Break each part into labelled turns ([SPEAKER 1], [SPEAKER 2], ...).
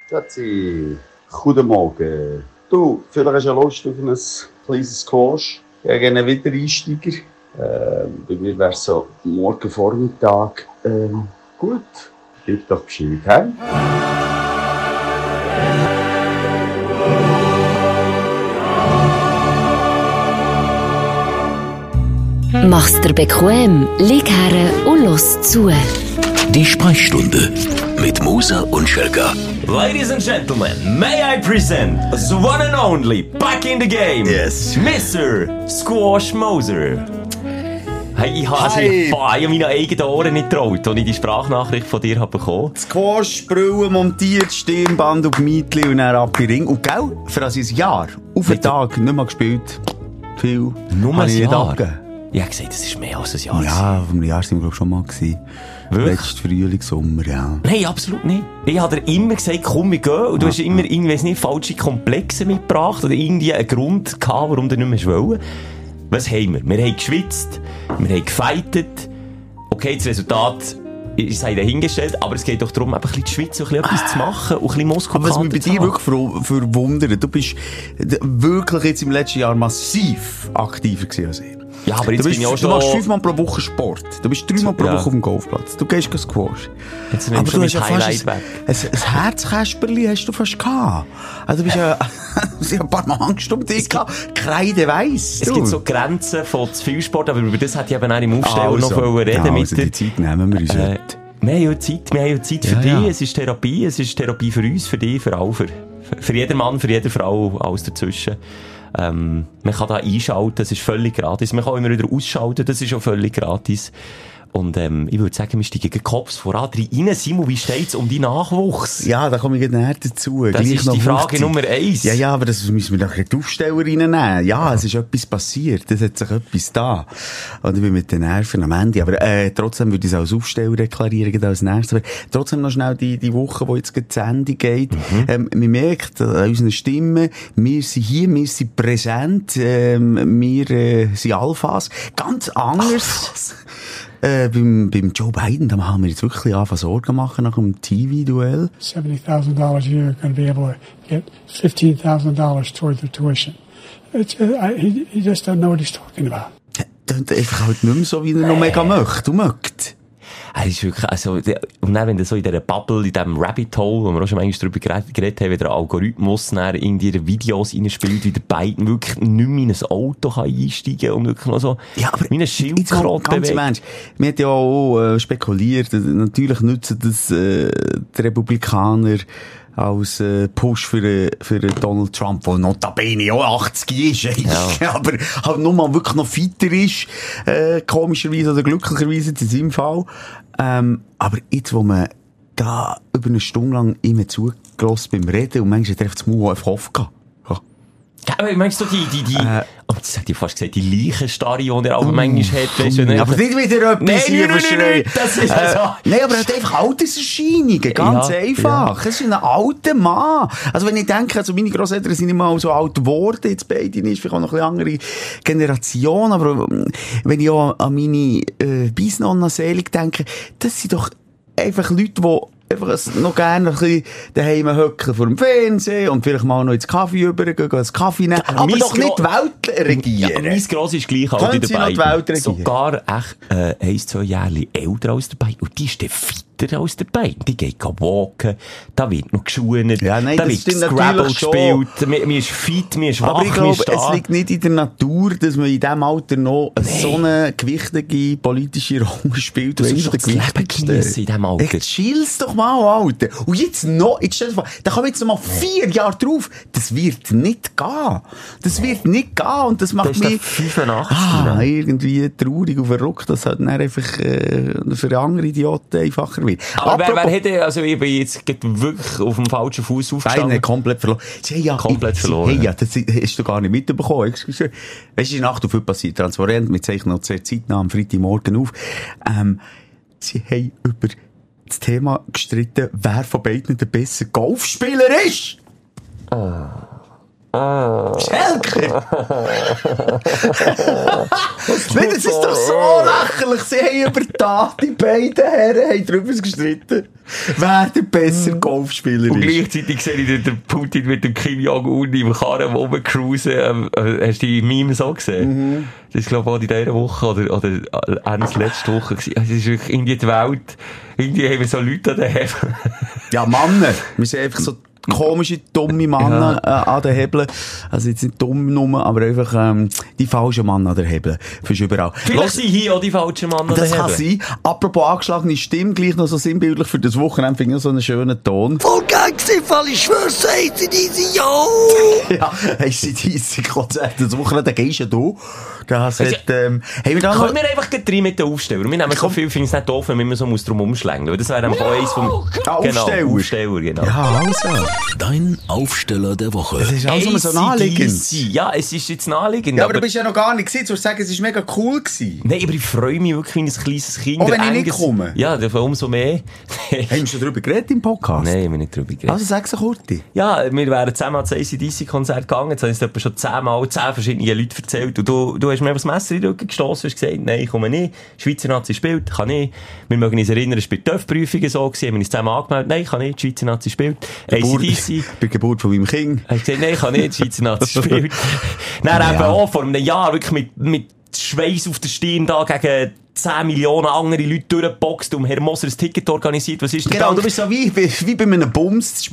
[SPEAKER 1] Grüezi. Guten Morgen. Du, vielleicht hast du ja Lust auf ein kleines Squash gegen einen Wiedereinsteiger. Bei mir wäre es so morgen Vormittag. Gut, gib doch Bescheid, hä?
[SPEAKER 2] Mach's dir bequem, lieg her und los zu.
[SPEAKER 3] Die Sprechstunde mit Musa und Schelka.
[SPEAKER 4] Ladies and gentlemen, may I present the one and only, back in the game,
[SPEAKER 5] Yes.
[SPEAKER 4] Mr. Squash Moser. Hey, ich habe meine eigenen Ohren nicht getraut, als ich die Sprachnachricht von dir habe bekommen.
[SPEAKER 5] Squash, Brille montiert, Stirnband auf Mietli und dann ab in den Ring. Und gell, für ein Jahr, auf den Tag, nicht mal gespielt. Viel.
[SPEAKER 4] Nur ein Jahr?
[SPEAKER 5] Abgegeben.
[SPEAKER 4] Ich habe gesagt, das ist mehr als ein Jahr.
[SPEAKER 5] Ja, auf einem Jahr sind wir glaube ich schon mal gewesen.
[SPEAKER 4] Wirklich?
[SPEAKER 5] Letztes Frühling, Sommer, ja.
[SPEAKER 4] Nein, absolut nicht. Ich habe dir immer gesagt, komm, wir gehen. Und du hast immer irgendwie, weiss nicht, falsche Komplexe mitgebracht oder irgendwie einen Grund gehabt, warum du nicht mehr wolltest. Was haben wir? Wir haben geschwitzt, wir haben gefightet. Okay, das Resultat ist dahingestellt, aber es geht doch darum, ein bisschen zu schwitzen, ein bisschen etwas zu machen und ein bisschen Muskelkater
[SPEAKER 5] Aber was mich bei dir wirklich verwundert, du bist wirklich jetzt im letzten Jahr massiv aktiver gewesen als ich.
[SPEAKER 4] Ja, aber jetzt bin ich auch schon...
[SPEAKER 5] Du machst 5-mal pro Woche Sport. Du bist 3-mal pro Woche auf dem Golfplatz. Du gehst Squash.
[SPEAKER 4] Jetzt nimmst du mein Highlight weg.
[SPEAKER 5] Ein Herzkäsperli hast du fast gehabt. Also du bist ja... Ich habe ein paar Mal Angst um dich gehabt. Kreideweiss.
[SPEAKER 4] Es gibt so Grenzen von zu viel Sport, aber über das hätte ich eben auch im Aufsteller noch reden
[SPEAKER 5] ja,
[SPEAKER 4] mit dir.
[SPEAKER 5] Die Zeit nehmen wir uns heute.
[SPEAKER 4] Wir haben ja Zeit für dich. Ja. Es ist Therapie für uns, für dich, für alle, für jeden Mann, für jede Frau, alles dazwischen. Man kann da einschalten, das ist völlig gratis. Man kann immer wieder ausschalten, das ist auch völlig gratis. Und ich würde sagen, wir steigen gegen Kopf voran rein. Simon, wie steht's um die Nachwuchs?
[SPEAKER 5] Ja, da komme ich näher dazu.
[SPEAKER 4] Das ist die Frage Nummer 1.
[SPEAKER 5] Ja, aber das müssen wir doch die Aufsteller reinnehmen. Ja, es ist etwas passiert. Es hat sich etwas da. Und ich bin mit den Nerven am Ende. Aber trotzdem würde ich es als Aufsteller deklarieren, als nächstes. Aber trotzdem noch schnell die Woche, die jetzt zu Ende geht. Man merkt an unseren Stimmen, wir sind hier, wir sind präsent, wir sind Alphas. Ganz anders. Beim Joe Biden, da haben wir jetzt wirklich angefangen Sorgen machen nach dem TV-Duell.
[SPEAKER 6] $70,000 a year, going to be able to get $15,000 toward the tuition. He just doesn't know what he's talking about.
[SPEAKER 5] Tönt einfach halt nicht mehr so, wie er noch mega möchte und möchte.
[SPEAKER 4] Er ist wirklich, also, und dann, wenn du so in dieser Bubble, in diesem Rabbit Hole, wo wir auch schon manchmal darüber geredet haben, wie der Algorithmus dann in ihre Videos reinspielt, wie der Biden wirklich nicht mehr in ein Auto kann einsteigen und wirklich noch so,
[SPEAKER 5] ja, aber
[SPEAKER 4] wie eine Schildkröte bewegt.
[SPEAKER 5] Mensch, wir haben ja auch spekuliert, natürlich nutzen das die Republikaner als Push für Donald Trump, der notabene auch 80 ist, ja. Aber halt nur mal wirklich noch fitter ist, komischerweise oder glücklicherweise in seinem Fall. Aber jetzt, wo man da über eine Stunde lang immer zugelassen beim Reden und manchmal hat er einfach das Maul einfach aufgehört.
[SPEAKER 4] Ja, aber meinst du das hätte ich fast gesagt, die Leichenstarre, die er auch manchmal hat, weißt du nicht?
[SPEAKER 5] Aber nicht wieder etwas hier verschreien.
[SPEAKER 4] Das ist also...
[SPEAKER 5] Nein, aber er hat einfach Alterserscheinungen, ganz einfach. Er ist ein alter Mann. Also wenn ich denke, also meine Grosseltern sind nicht mal so alt geworden, jetzt beide nicht, vielleicht auch noch eine andere Generation, aber wenn ich auch an meine Bisnonna selig denke, das sind doch einfach Leute, die einfach noch gerne ein bisschen daheim hocken vor dem Fernsehen und vielleicht mal noch ins Kaffee übergehen, einen Kaffee nehmen. Aber doch nicht die Welt regieren.
[SPEAKER 4] Ja, mein Gross ist gleich alt wie der
[SPEAKER 5] Beiden.
[SPEAKER 4] Sogar echt 1-2 Jahre älter als der Beiden. Und die ist der fitter als der Beiden. Die geht walken, da wird noch geschwunet,
[SPEAKER 5] ja, nein,
[SPEAKER 4] da wird Scrabble gespielt, man ist fit, man ist wach,
[SPEAKER 5] aber ich glaube, es liegt nicht in der Natur, dass man in diesem Alter noch so eine gewichtige politische Rolle spielt.
[SPEAKER 4] Du sollst das Leben geniessen in diesem Alter.
[SPEAKER 5] Jetzt chill's doch mal, Alter. Und jetzt stell dir vor, da kommen jetzt noch mal 4 Jahre drauf. Das wird nicht gehen. Das wird nicht gehen. Und das macht mich
[SPEAKER 4] 85,
[SPEAKER 5] irgendwie traurig und verrückt, dass halt dann einfach für andere Idioten einfacher wird.
[SPEAKER 4] Aber wer hätte, also ich bin jetzt wirklich auf dem falschen Fuß aufgestanden.
[SPEAKER 5] Nein, komplett verloren.
[SPEAKER 4] Komplett verloren.
[SPEAKER 5] Hey, ja, das hast du gar nicht mitbekommen. Weißt du, in Nacht auf viel passiert. Transparent, wir zeichnen noch sehr zeitnah am Freitagmorgen auf. Sie haben über das Thema gestritten, wer von beiden der bessere Golfspieler ist. Schelker! Nein, das ist doch so lächerlich. Sie haben über die beiden Herren haben darüber gestritten. Wer der bessere Golfspieler
[SPEAKER 4] Und
[SPEAKER 5] ist.
[SPEAKER 4] gleichzeitig sehe ich den Putin mit dem Kim Jong-un im Karren rumcruisen. Hast du die Memes auch gesehen? Das ist, glaube ich, auch in dieser Woche oder eines letzte Woche gewesen. Es ist wirklich irgendwie die Welt. Irgendwie haben wir so Leute an den Hebeln.
[SPEAKER 5] Ja, Männer. Wir sind einfach so komische, dumme Männer an den Hebeln. Also jetzt nicht dumm nur, aber einfach die falschen Männer an den Hebeln. Findest du überall.
[SPEAKER 4] Vielleicht sind hier auch die falschen Männer an den
[SPEAKER 5] Das
[SPEAKER 4] Hebeln.
[SPEAKER 5] kann sein. Apropos angeschlagene Stimme, gleich noch so sinnbildlich für das Wochenende, finde ich so einen schönen Ton.
[SPEAKER 7] Voll geil gewesen, weil ich schwör's, ACDC, yo!
[SPEAKER 5] Ja, ACDC-Konzert das Wochenende, da gehst ja du. Das hat, haben wir da noch...
[SPEAKER 4] Können wir einfach rein mit den Aufstellern? Wir nehmen so viel, finde ich es nicht doof, wenn man immer so drum umschlängen muss. Das wäre einfach eins vom... Aufsteller, genau.
[SPEAKER 5] Ja, also.
[SPEAKER 3] Dein Aufsteller der Woche.
[SPEAKER 5] Das ist also so naheliegend.
[SPEAKER 4] AC/DC. Ja, es ist jetzt naheliegend.
[SPEAKER 5] Ja, aber du bist ja noch gar nicht gewesen. Du würdest sagen, es war mega cool gewesen.
[SPEAKER 4] Nein, aber ich freue mich wirklich wie ein kleines Kind.
[SPEAKER 5] Auch wenn ich nicht komme?
[SPEAKER 4] Ja, dafür umso mehr.
[SPEAKER 5] Haben wir schon darüber geredet im Podcast?
[SPEAKER 4] Nein, haben wir nicht darüber geredet.
[SPEAKER 5] Also sag's doch kurz.
[SPEAKER 4] Ja, wir wären zusammen ans ACDC-Konzert gegangen. Jetzt habe ich es etwa schon 10 verschiedene Leute erzählt. Und du hast mir einfach das Messer in den Rücken gestossen, hast gesagt, nein, ich komme nicht. Schweizer Nazi spielt, kann nicht. Wir mögen uns erinnern, es war bei TÜV-Prüfungen so gewesen, haben wir uns zusammen angemeldet, nein, kann nicht, Schweizer Nazi spielt. ACDC.
[SPEAKER 5] Bei der Geburt von meinem Kind.
[SPEAKER 4] Hast gesagt, nein, kann nicht, Schweizer Nazi spielt. Dann eben auch vor einem Jahr wirklich mit Schweiß auf der Stirn da gegen 10 Millionen andere Leute durchgeboxt und Herr Moser ein Ticket organisiert. Was ist der
[SPEAKER 5] Genau,
[SPEAKER 4] Dank?
[SPEAKER 5] du bist so wie bei einem Bums, das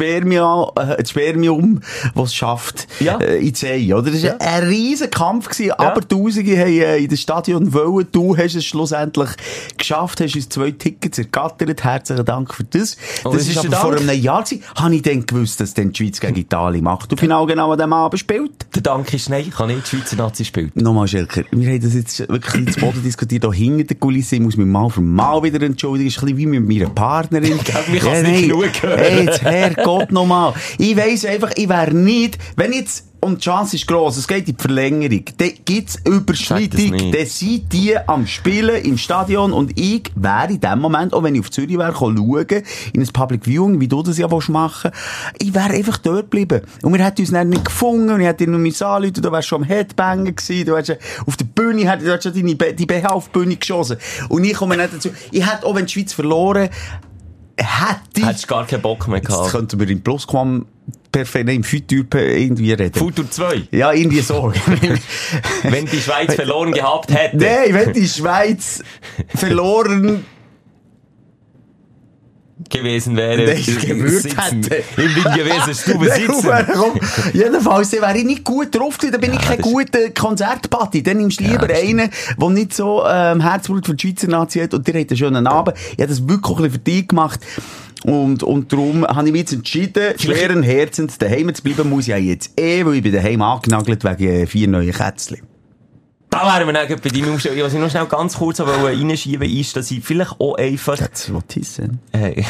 [SPEAKER 5] Spermium, das es schafft, in 10, oder? Das war ein riesen Kampf gewesen, aber Tausende haben in das Stadion wollen. Du hast es schlussendlich geschafft, hast uns 2 Tickets ergattert. Herzlichen Dank für das. Das ist aber vor einem Jahr gewesen. Habe ich dann gewusst, dass dann die Schweiz gegen Italien macht. Und genau an dem Abend spielt.
[SPEAKER 4] Der Dank ist, nein, kann nicht, Schweizer Nazi spielt.
[SPEAKER 5] Nochmal, Schelker, wir haben das jetzt wirklich ins Boden diskutiert, auch hinter der Kulisse. Ich muss mich mal für mal wieder entschuldigen. Das ist ein bisschen wie mit meiner Partnerin.
[SPEAKER 4] Mich kann es nicht genug hören.
[SPEAKER 5] Hey, jetzt Herrgott nochmal. Ich weiss einfach, ich wäre nicht, wenn jetzt, und die Chance ist gross, es geht in die Verlängerung, dann gibt's Überschreitung, dann sind die am Spielen im Stadion und ich wäre in dem Moment, auch wenn ich auf Zürich wäre, schauen, in ein Public Viewing, wie du das ja machen willst, ich wäre einfach dort geblieben. Und wir hätten uns dann nicht gefunden, und ich hätte nur mich angerufen, du wärst schon am Headbangen gewesen, du wärst auf der Bühne, du hättest schon die BH auf die Bühne geschossen. Und ich komme nicht dazu, ich hätte, auch wenn die Schweiz verloren,
[SPEAKER 4] Hättest gar keinen Bock mehr gehabt.
[SPEAKER 5] Jetzt könnten wir im Plusquam perfekt, im Futur irgendwie reden.
[SPEAKER 4] Futur 2?
[SPEAKER 5] Ja, irgendwie so.
[SPEAKER 4] Wenn die Schweiz verloren gehabt hätte.
[SPEAKER 5] Nein, wenn die Schweiz verloren
[SPEAKER 4] gewesen wäre.
[SPEAKER 5] Nein, gewürzt hätte.
[SPEAKER 4] Ich bin gewesen, Stube sitzen.
[SPEAKER 5] Jedenfalls, dann wäre ich nicht gut drauf gewesen, dann bin ich kein guter Konzertparty. Dann nimmst du lieber einen, der nicht so Herzblut für die Schweizer Nazi hat und der hat einen schönen Abend. Ich habe das wirklich auch ein bisschen für dich gemacht. Und darum habe ich mich jetzt entschieden, schweren Herzens daheim zu bleiben, muss ich ja jetzt weil ich bin daheim angenagelt wegen 4 neuen Kätzchen.
[SPEAKER 4] Da wären wir dann bei deinem Umstellung. Was ich noch schnell ganz kurz reinschieben ist, dass ich vielleicht auch einfach...
[SPEAKER 5] Das will heissen.
[SPEAKER 4] Hey.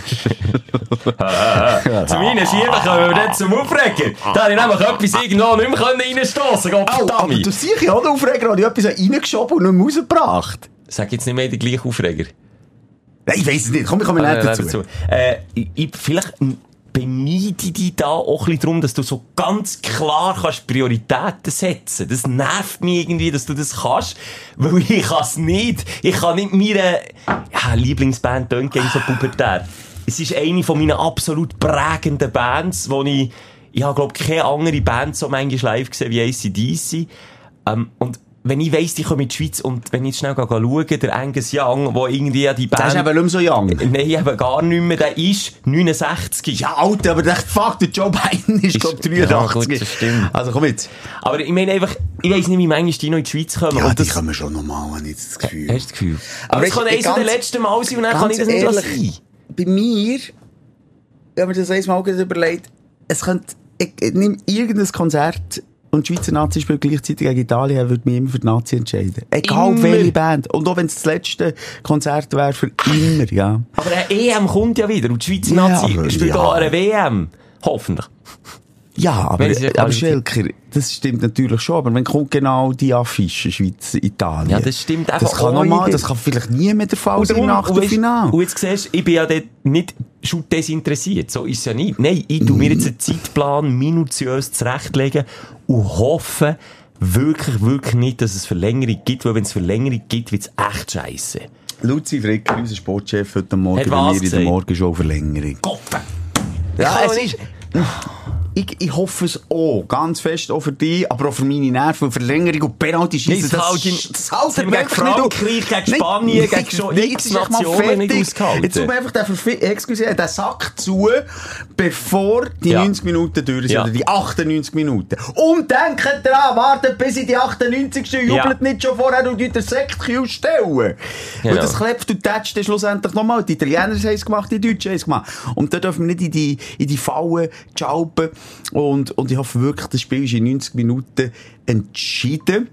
[SPEAKER 4] Zum Reinschieben kommen wir dann zum Aufregen. Da habe ich nämlich etwas irgendwo nicht mehr reinstossen können.
[SPEAKER 5] Aber du siehst ja auch den Aufreger, habe ich etwas reingeschoben und nicht mehr rausgebracht.
[SPEAKER 4] Sag jetzt nicht mehr den gleichen Aufreger.
[SPEAKER 5] Nein, ich weiss es nicht. Komm, ich komme nicht dazu.
[SPEAKER 4] Vielleicht beneide ich dich da auch ein bisschen darum, dass du so ganz klar kannst Prioritäten setzen. Das nervt mich irgendwie, dass du das kannst, weil ich kann es nicht. Ich kann nicht meine Lieblingsband tönt gegen so pubertär. Es ist eine von meinen absolut prägenden Bands, wo ich habe, glaube ich, keine andere Band so manchmal live gesehen wie AC/DC. Und wenn ich weiss, die kommen in die Schweiz und wenn ich jetzt schnell schaue, der Angus Young, wo irgendwie die Band...
[SPEAKER 5] Der ist eben nicht mehr so young.
[SPEAKER 4] Nein, eben gar nicht mehr. Der ist 69.
[SPEAKER 5] Ja, Alter, aber fuck, der Joe Biden ist glaube 83.
[SPEAKER 4] Ja, gut, das stimmt.
[SPEAKER 5] Also komm jetzt.
[SPEAKER 4] Aber ich meine einfach, ich weiss nicht, wie manchmal die noch in die Schweiz kommen.
[SPEAKER 5] Ja,
[SPEAKER 4] und
[SPEAKER 5] die kommen schon normal, habe ich jetzt das Gefühl.
[SPEAKER 4] Hast du das Gefühl? Aber es kann eins der letzten Mal sein und dann kann ich das nicht sein.
[SPEAKER 5] Bei mir, ich habe mir das einmal überlegt, es könnte, ich nehme irgendein Konzert und die Schweizer Nazi spielt gleichzeitig gegen Italien, würde mich immer für die Nazi entscheiden. Egal welche Band. Und auch wenn es das letzte Konzert wäre, für immer, ja.
[SPEAKER 4] Aber eine EM kommt ja wieder und die Schweizer Nazi spielt auch eine WM. Hoffentlich.
[SPEAKER 5] Ja, aber Schelker, das stimmt natürlich schon, aber wenn kommt genau die Affische, Schweiz, Italien.
[SPEAKER 4] Ja, das stimmt einfach.
[SPEAKER 5] Das kann vielleicht nie mehr der Fall sein nach dem Finale.
[SPEAKER 4] Und jetzt siehst du, ich bin ja dort nicht schon desinteressiert. So ist es ja nicht. Nein, ich tu mir jetzt einen Zeitplan minutiös zurechtlegen und hoffe wirklich, wirklich nicht, dass es Verlängerung gibt, weil wenn es Verlängerung gibt, wird es echt scheisse.
[SPEAKER 5] Luzi Fricker, unser Sportchef, heute Morgen bei mir in der Morgenshow Verlängerung.
[SPEAKER 4] Gott!
[SPEAKER 5] Ja, es ist... Ich hoffe es auch, ganz fest auch für dich, aber auch für meine Nerven, Verlängerung und Penalty schießen.
[SPEAKER 4] Das halten wir gegen Frankreich, gegen Spanien, gegen schon x Nationen nicht ausgehalten.
[SPEAKER 5] Jetzt tun wir einfach den Sack zu, bevor die 90 Minuten durch sind, oder die 98 Minuten. Und denkt dran, wartet bis in die 98. Jubelt nicht schon vorher und den Sekt ausstellen. Weil das klebt und tätscht dann schlussendlich nochmal. Die Italiener haben es gemacht, die Deutschen haben es gemacht. Und da dürfen wir nicht in die Falle schalpen. Und ich hoffe wirklich, das Spiel ist in 90 Minuten entschieden.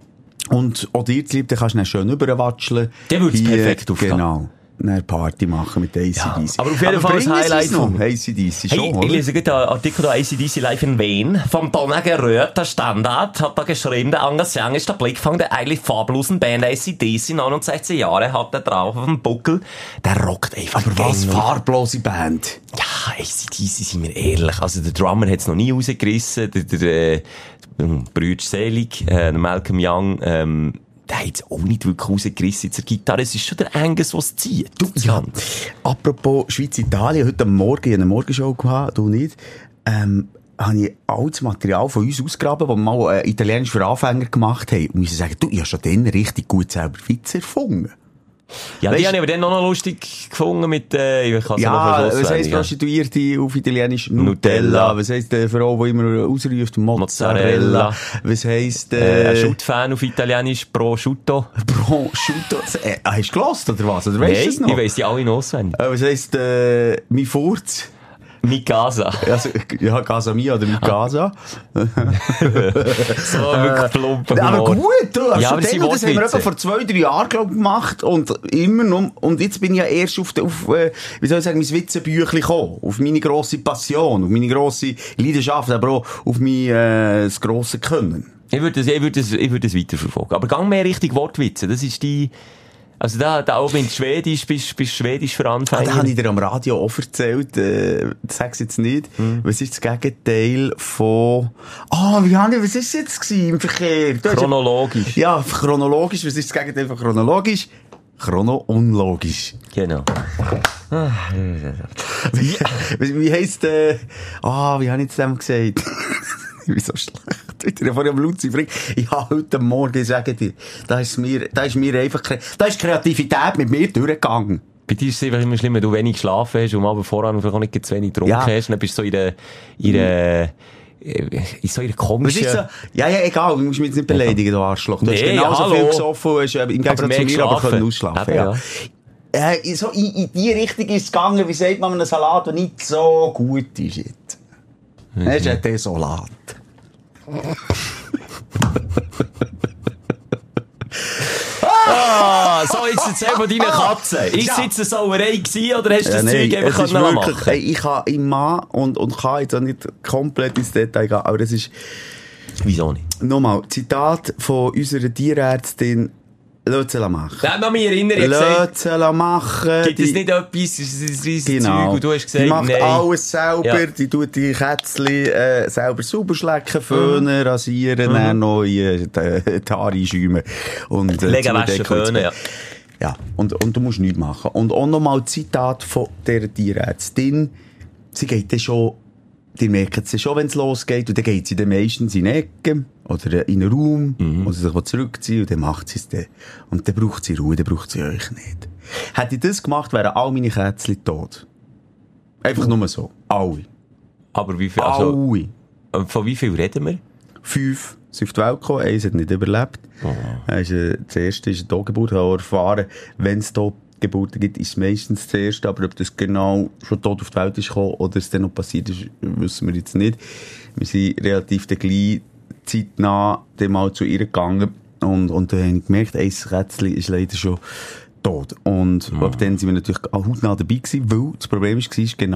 [SPEAKER 5] Und auch dir zu lieb, dann kannst du dann schön überwatscheln.
[SPEAKER 4] Der würde es perfekt aufgehen.
[SPEAKER 5] Genau. Eine Party machen mit ACDC.
[SPEAKER 4] Ja, aber auf jeden Fall das Highlight von
[SPEAKER 5] ACDC schon,
[SPEAKER 4] ich lese gerade einen Artikel da, ACDC live in Wien. Vom Donnergerät, der Standard, hat da geschrieben, der Engagement ist der Blick von der eigentlich farblosen Band ACDC, 69 Jahre, hat der drauf auf dem Buckel. Der rockt einfach.
[SPEAKER 5] Aber was, farblose Band?
[SPEAKER 4] Ja, ACDC, sind wir ehrlich. Also der Drummer hat es noch nie rausgerissen, der Brüder Selig, der Malcolm Young, der hat es auch nicht wirklich rausgerissen zur Gitarre. Es ist schon der Angus, der es zieht.
[SPEAKER 5] Ja. Apropos Schweiz-Italien, heute Morgen, eine Morgenshow gehabt, du nicht, habe ich altes Material von uns ausgegraben, das wir mal Italienisch für Anfänger gemacht haben. Und muss sagen, ich habe schon dann richtig gut selber Witze erfunden.
[SPEAKER 4] Ja, weißt, die habe ich aber dann noch lustig gefunden mit, ich kann es
[SPEAKER 5] ja, was heisst Prostituierte auf Italienisch? Nutella. Was heisst Frau, die immer ausruft? Mozzarella. Was heisst,
[SPEAKER 4] Schutt-Fan auf Italienisch? Prosciutto.
[SPEAKER 5] Prosciutto. Hast du gehört, oder was? Oder weißt du es noch?
[SPEAKER 4] Ich weiss die alle noch auswendig.
[SPEAKER 5] Was heisst, mi Furz?
[SPEAKER 4] Mi Casa.
[SPEAKER 5] Also, ja, Casa Mia oder Mi Casa.
[SPEAKER 4] So, wirklich plump.
[SPEAKER 5] Aber gut, du.
[SPEAKER 4] Ja, aber
[SPEAKER 5] das haben wir etwa vor 2-3 Jahren, glaube ich, gemacht. Und immer noch, und jetzt bin ich ja erst auf wie soll ich sagen, mein Witzenbüchlein gekommen. Auf meine grosse Passion, auf meine grosse Leidenschaft, aber auch auf mein, das grosse Können.
[SPEAKER 4] Ich würde das weiterverfolgen. Aber gang mehr Richtung Wortwitze. Das ist die, also da auch wenn du Schwedisch bist Schwedisch für Anfänger.
[SPEAKER 5] Das habe ich dir am Radio auch erzählt, sag's jetzt nicht. Was ist das Gegenteil von, was ist jetzt gewesen im Verkehr?
[SPEAKER 4] Chronologisch.
[SPEAKER 5] Ja, chronologisch, was ist das Gegenteil von chronologisch? Chrono-unlogisch.
[SPEAKER 4] Genau.
[SPEAKER 5] Wie heisst, wie habe ich jetzt dem gesagt? Ich bin so schlecht. Wieder vorhin am Luzi Frick. Ich habe heute Morgen, sagen dir, da ist mir einfach, da ist Kreativität mit mir durchgegangen.
[SPEAKER 4] Bei dir ist es einfach immer schlimm, wenn du wenig geschlafen hast und am Abend voran vielleicht auch nicht zu wenig getrunken hast, dann bist du so in ihrer komischen...
[SPEAKER 5] So, ja, egal, du musst mich jetzt nicht beleidigen, du Arschloch. Du hast genauso viel gesoffen, hast im Gegensatz zu mir aber können ausschlafen. Ja. So in die Richtung ist es gegangen, wie sagt man einen Salat, der nicht so gut ist jetzt. Das ist ein Desolat.
[SPEAKER 4] So, jetzt erzähl von deinen Katzen. Ist es jetzt eine Sauerei gewesen, oder hast du das Zeug einfach machen können?
[SPEAKER 5] Ich kann immer und kann jetzt auch nicht komplett ins Detail gehen, aber es ist...
[SPEAKER 4] Wieso nicht?
[SPEAKER 5] Nochmal, Zitat von unserer Tierärztin: Lass sie machen.
[SPEAKER 4] Ja, noch mich erinnern, jetzt
[SPEAKER 5] lass sie machen.
[SPEAKER 4] Gibt es nicht etwas,
[SPEAKER 5] genau.
[SPEAKER 4] Zeug, und du hast gesagt,
[SPEAKER 5] die macht alles selber, die tut die Kätzchen selber sauber schlecken, föhnen, rasieren, dann noch in die Haare schäumen. Und
[SPEAKER 4] legen, waschen, föhnen, ja.
[SPEAKER 5] Ja, und du musst nichts machen. Und auch nochmal Zitat von dieser Tierärztin. Sie geht dann schon, die merken es schon, wenn es losgeht, und dann geht sie dann meistens in eine Ecke oder in einen Raum, wo sie sich zurückziehen, und dann macht sie es dann. Und dann braucht sie Ruhe, dann braucht sie euch nicht. Hätte ich das gemacht, wären all meine Kätzchen tot. Einfach nur so. Alle.
[SPEAKER 4] Aber wie viel? Also,
[SPEAKER 5] alle.
[SPEAKER 4] Von wie viel reden wir?
[SPEAKER 5] 5 sind auf die Welt gekommen, 1 hat nicht überlebt. Das erste ist eine Totgeburt, ich habe erfahren, wenn es Totgeburten gibt, ist es meistens das erste, aber ob das genau schon tot auf die Welt ist gekommen oder es dann noch passiert ist, wissen wir jetzt nicht. Wir sind relativ gleich zeitnah mal zu ihr gegangen und dann haben wir gemerkt, ein Kätzchen ist leider schon tot. Und ab dann sind wir natürlich hautnah dabei gewesen, weil das Problem war genau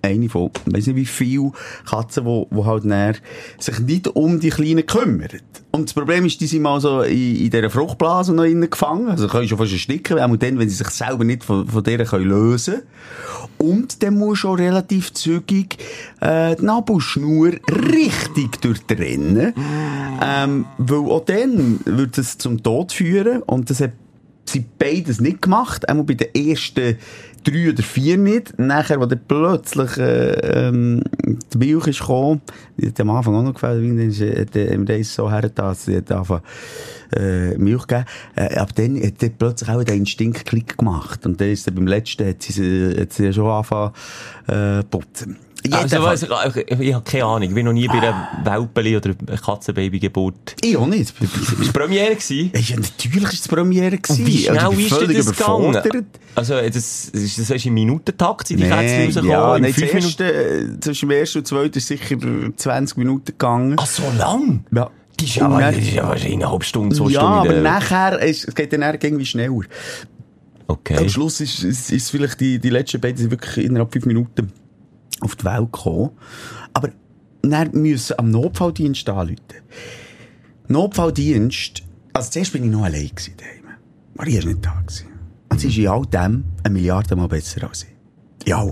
[SPEAKER 5] eine von, ich weiss nicht wie viele Katzen, die halt näher sich nicht um die Kleinen kümmern. Und das Problem ist, die sind mal so in dieser Fruchtblase noch innen gefangen. Also können schon fast ersticken, auch dann, wenn sie sich selber nicht von der können lösen. Und dann muss schon relativ zügig die Nabelschnur richtig durchtrennen. Weil auch dann würde es zum Tod führen. Und das hat sie beides nicht gemacht. Einmal bei den ersten 3 oder 4 nicht. Nachher, wo dann plötzlich die Milch ist gekommen, die hat am Anfang auch noch gefällt, wie der ist so hergetan, sie hat angefangen Milch gegeben. Aber dann hat plötzlich auch der Instinkt Klick gemacht. Und dann ist dann beim letzten, hat sie ja schon angefangen putzen.
[SPEAKER 4] Also, ich habe keine Ahnung. Ich bin noch nie bei einer Welpeli oder Katzenbaby-Geburt.
[SPEAKER 5] Ich auch nicht.
[SPEAKER 4] Ist es Premiere gewesen?
[SPEAKER 5] Ja, natürlich ist es Premiere gewesen.
[SPEAKER 4] Und wie schnell ist
[SPEAKER 5] völlig
[SPEAKER 4] das gegangen? Also, das ist im Minutentakt, die Kätzchen rausgekommen?
[SPEAKER 5] Ja,
[SPEAKER 4] in 5
[SPEAKER 5] Minuten? Zwischen dem ersten und zweiten ist sicher 20 Minuten gegangen.
[SPEAKER 4] Ach, so lang?
[SPEAKER 5] Ja.
[SPEAKER 4] Die ist ja wahrscheinlich eine halbe Stunde, 2 Stunden.
[SPEAKER 5] Ja, aber nachher, es geht dann irgendwie schneller.
[SPEAKER 4] Okay.
[SPEAKER 5] Am Schluss ist vielleicht die letzten beiden sind wirklich innerhalb 5 Minuten auf die Welt gekommen. Aber dann müssen am Notfalldienst anrufen. Notfalldienst, also zuerst bin ich noch allein gewesen daheim. Maria ist nicht da gewesen. Und sie ist in all dem 1 Milliarde Mal besser als ich. Ja.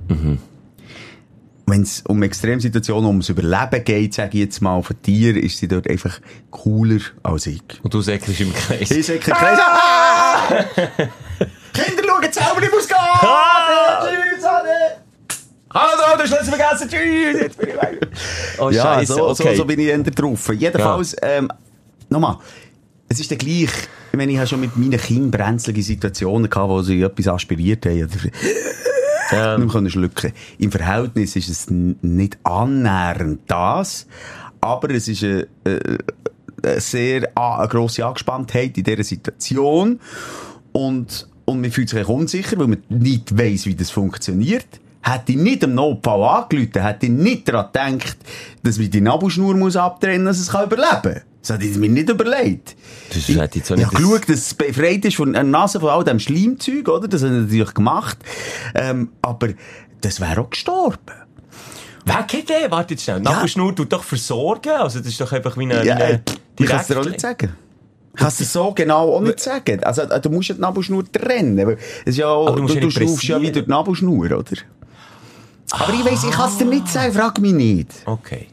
[SPEAKER 5] Wenn es um Extremsituationen, ums Überleben geht, sage ich jetzt mal, von Tieren, ist sie dort einfach cooler als ich.
[SPEAKER 4] Und du säckelst im Kreis.
[SPEAKER 5] Ich säckel im Kreis. Kinder, schauen, selber nicht ausgehen! Tschüss, Ade! Hallo, du hast letztes vergessen, tschüss, jetzt bin ich weg.
[SPEAKER 4] Oh,
[SPEAKER 5] ja,
[SPEAKER 4] Scheisse, okay.
[SPEAKER 5] so bin ich drauf. Jedenfalls, nochmal, es ist der gleich, ich meine, ich habe schon mit meinen Kindern brenzlige Situationen gehabt, wo sie etwas aspiriert haben. Nicht mehr schlucken. Im Verhältnis ist es nicht annähernd das, aber es ist eine sehr grosse Angespanntheit in dieser Situation und man fühlt sich unsicher, weil man nicht weiss, wie das funktioniert. Hätte ich nicht am Notfall angerufen, hätte ich nicht daran gedacht, dass man die Nabelschnur muss abtrennen muss, dass es überleben kann. Das hätte ich mir nicht überlegt. Ich habe geschaut, dass es befreit ist von der Nase von all dem Schleimzeug, oder? Das habe ich natürlich gemacht. Aber das wäre auch gestorben.
[SPEAKER 4] Wer kennt den? Warte jetzt schnell. Nabelschnur tut doch versorgen. Also das ist doch einfach wie eine
[SPEAKER 5] ich kann es dir auch nicht sagen. Kannst du so genau auch nicht sagen. Also, du musst ja die Nabelschnur trennen. Weil es ist ja, du schraubst ja wieder die Nabelschnur, oder? Aber ich weiss, ich kann es dir nicht sagen, frag mich nicht.
[SPEAKER 4] Okay.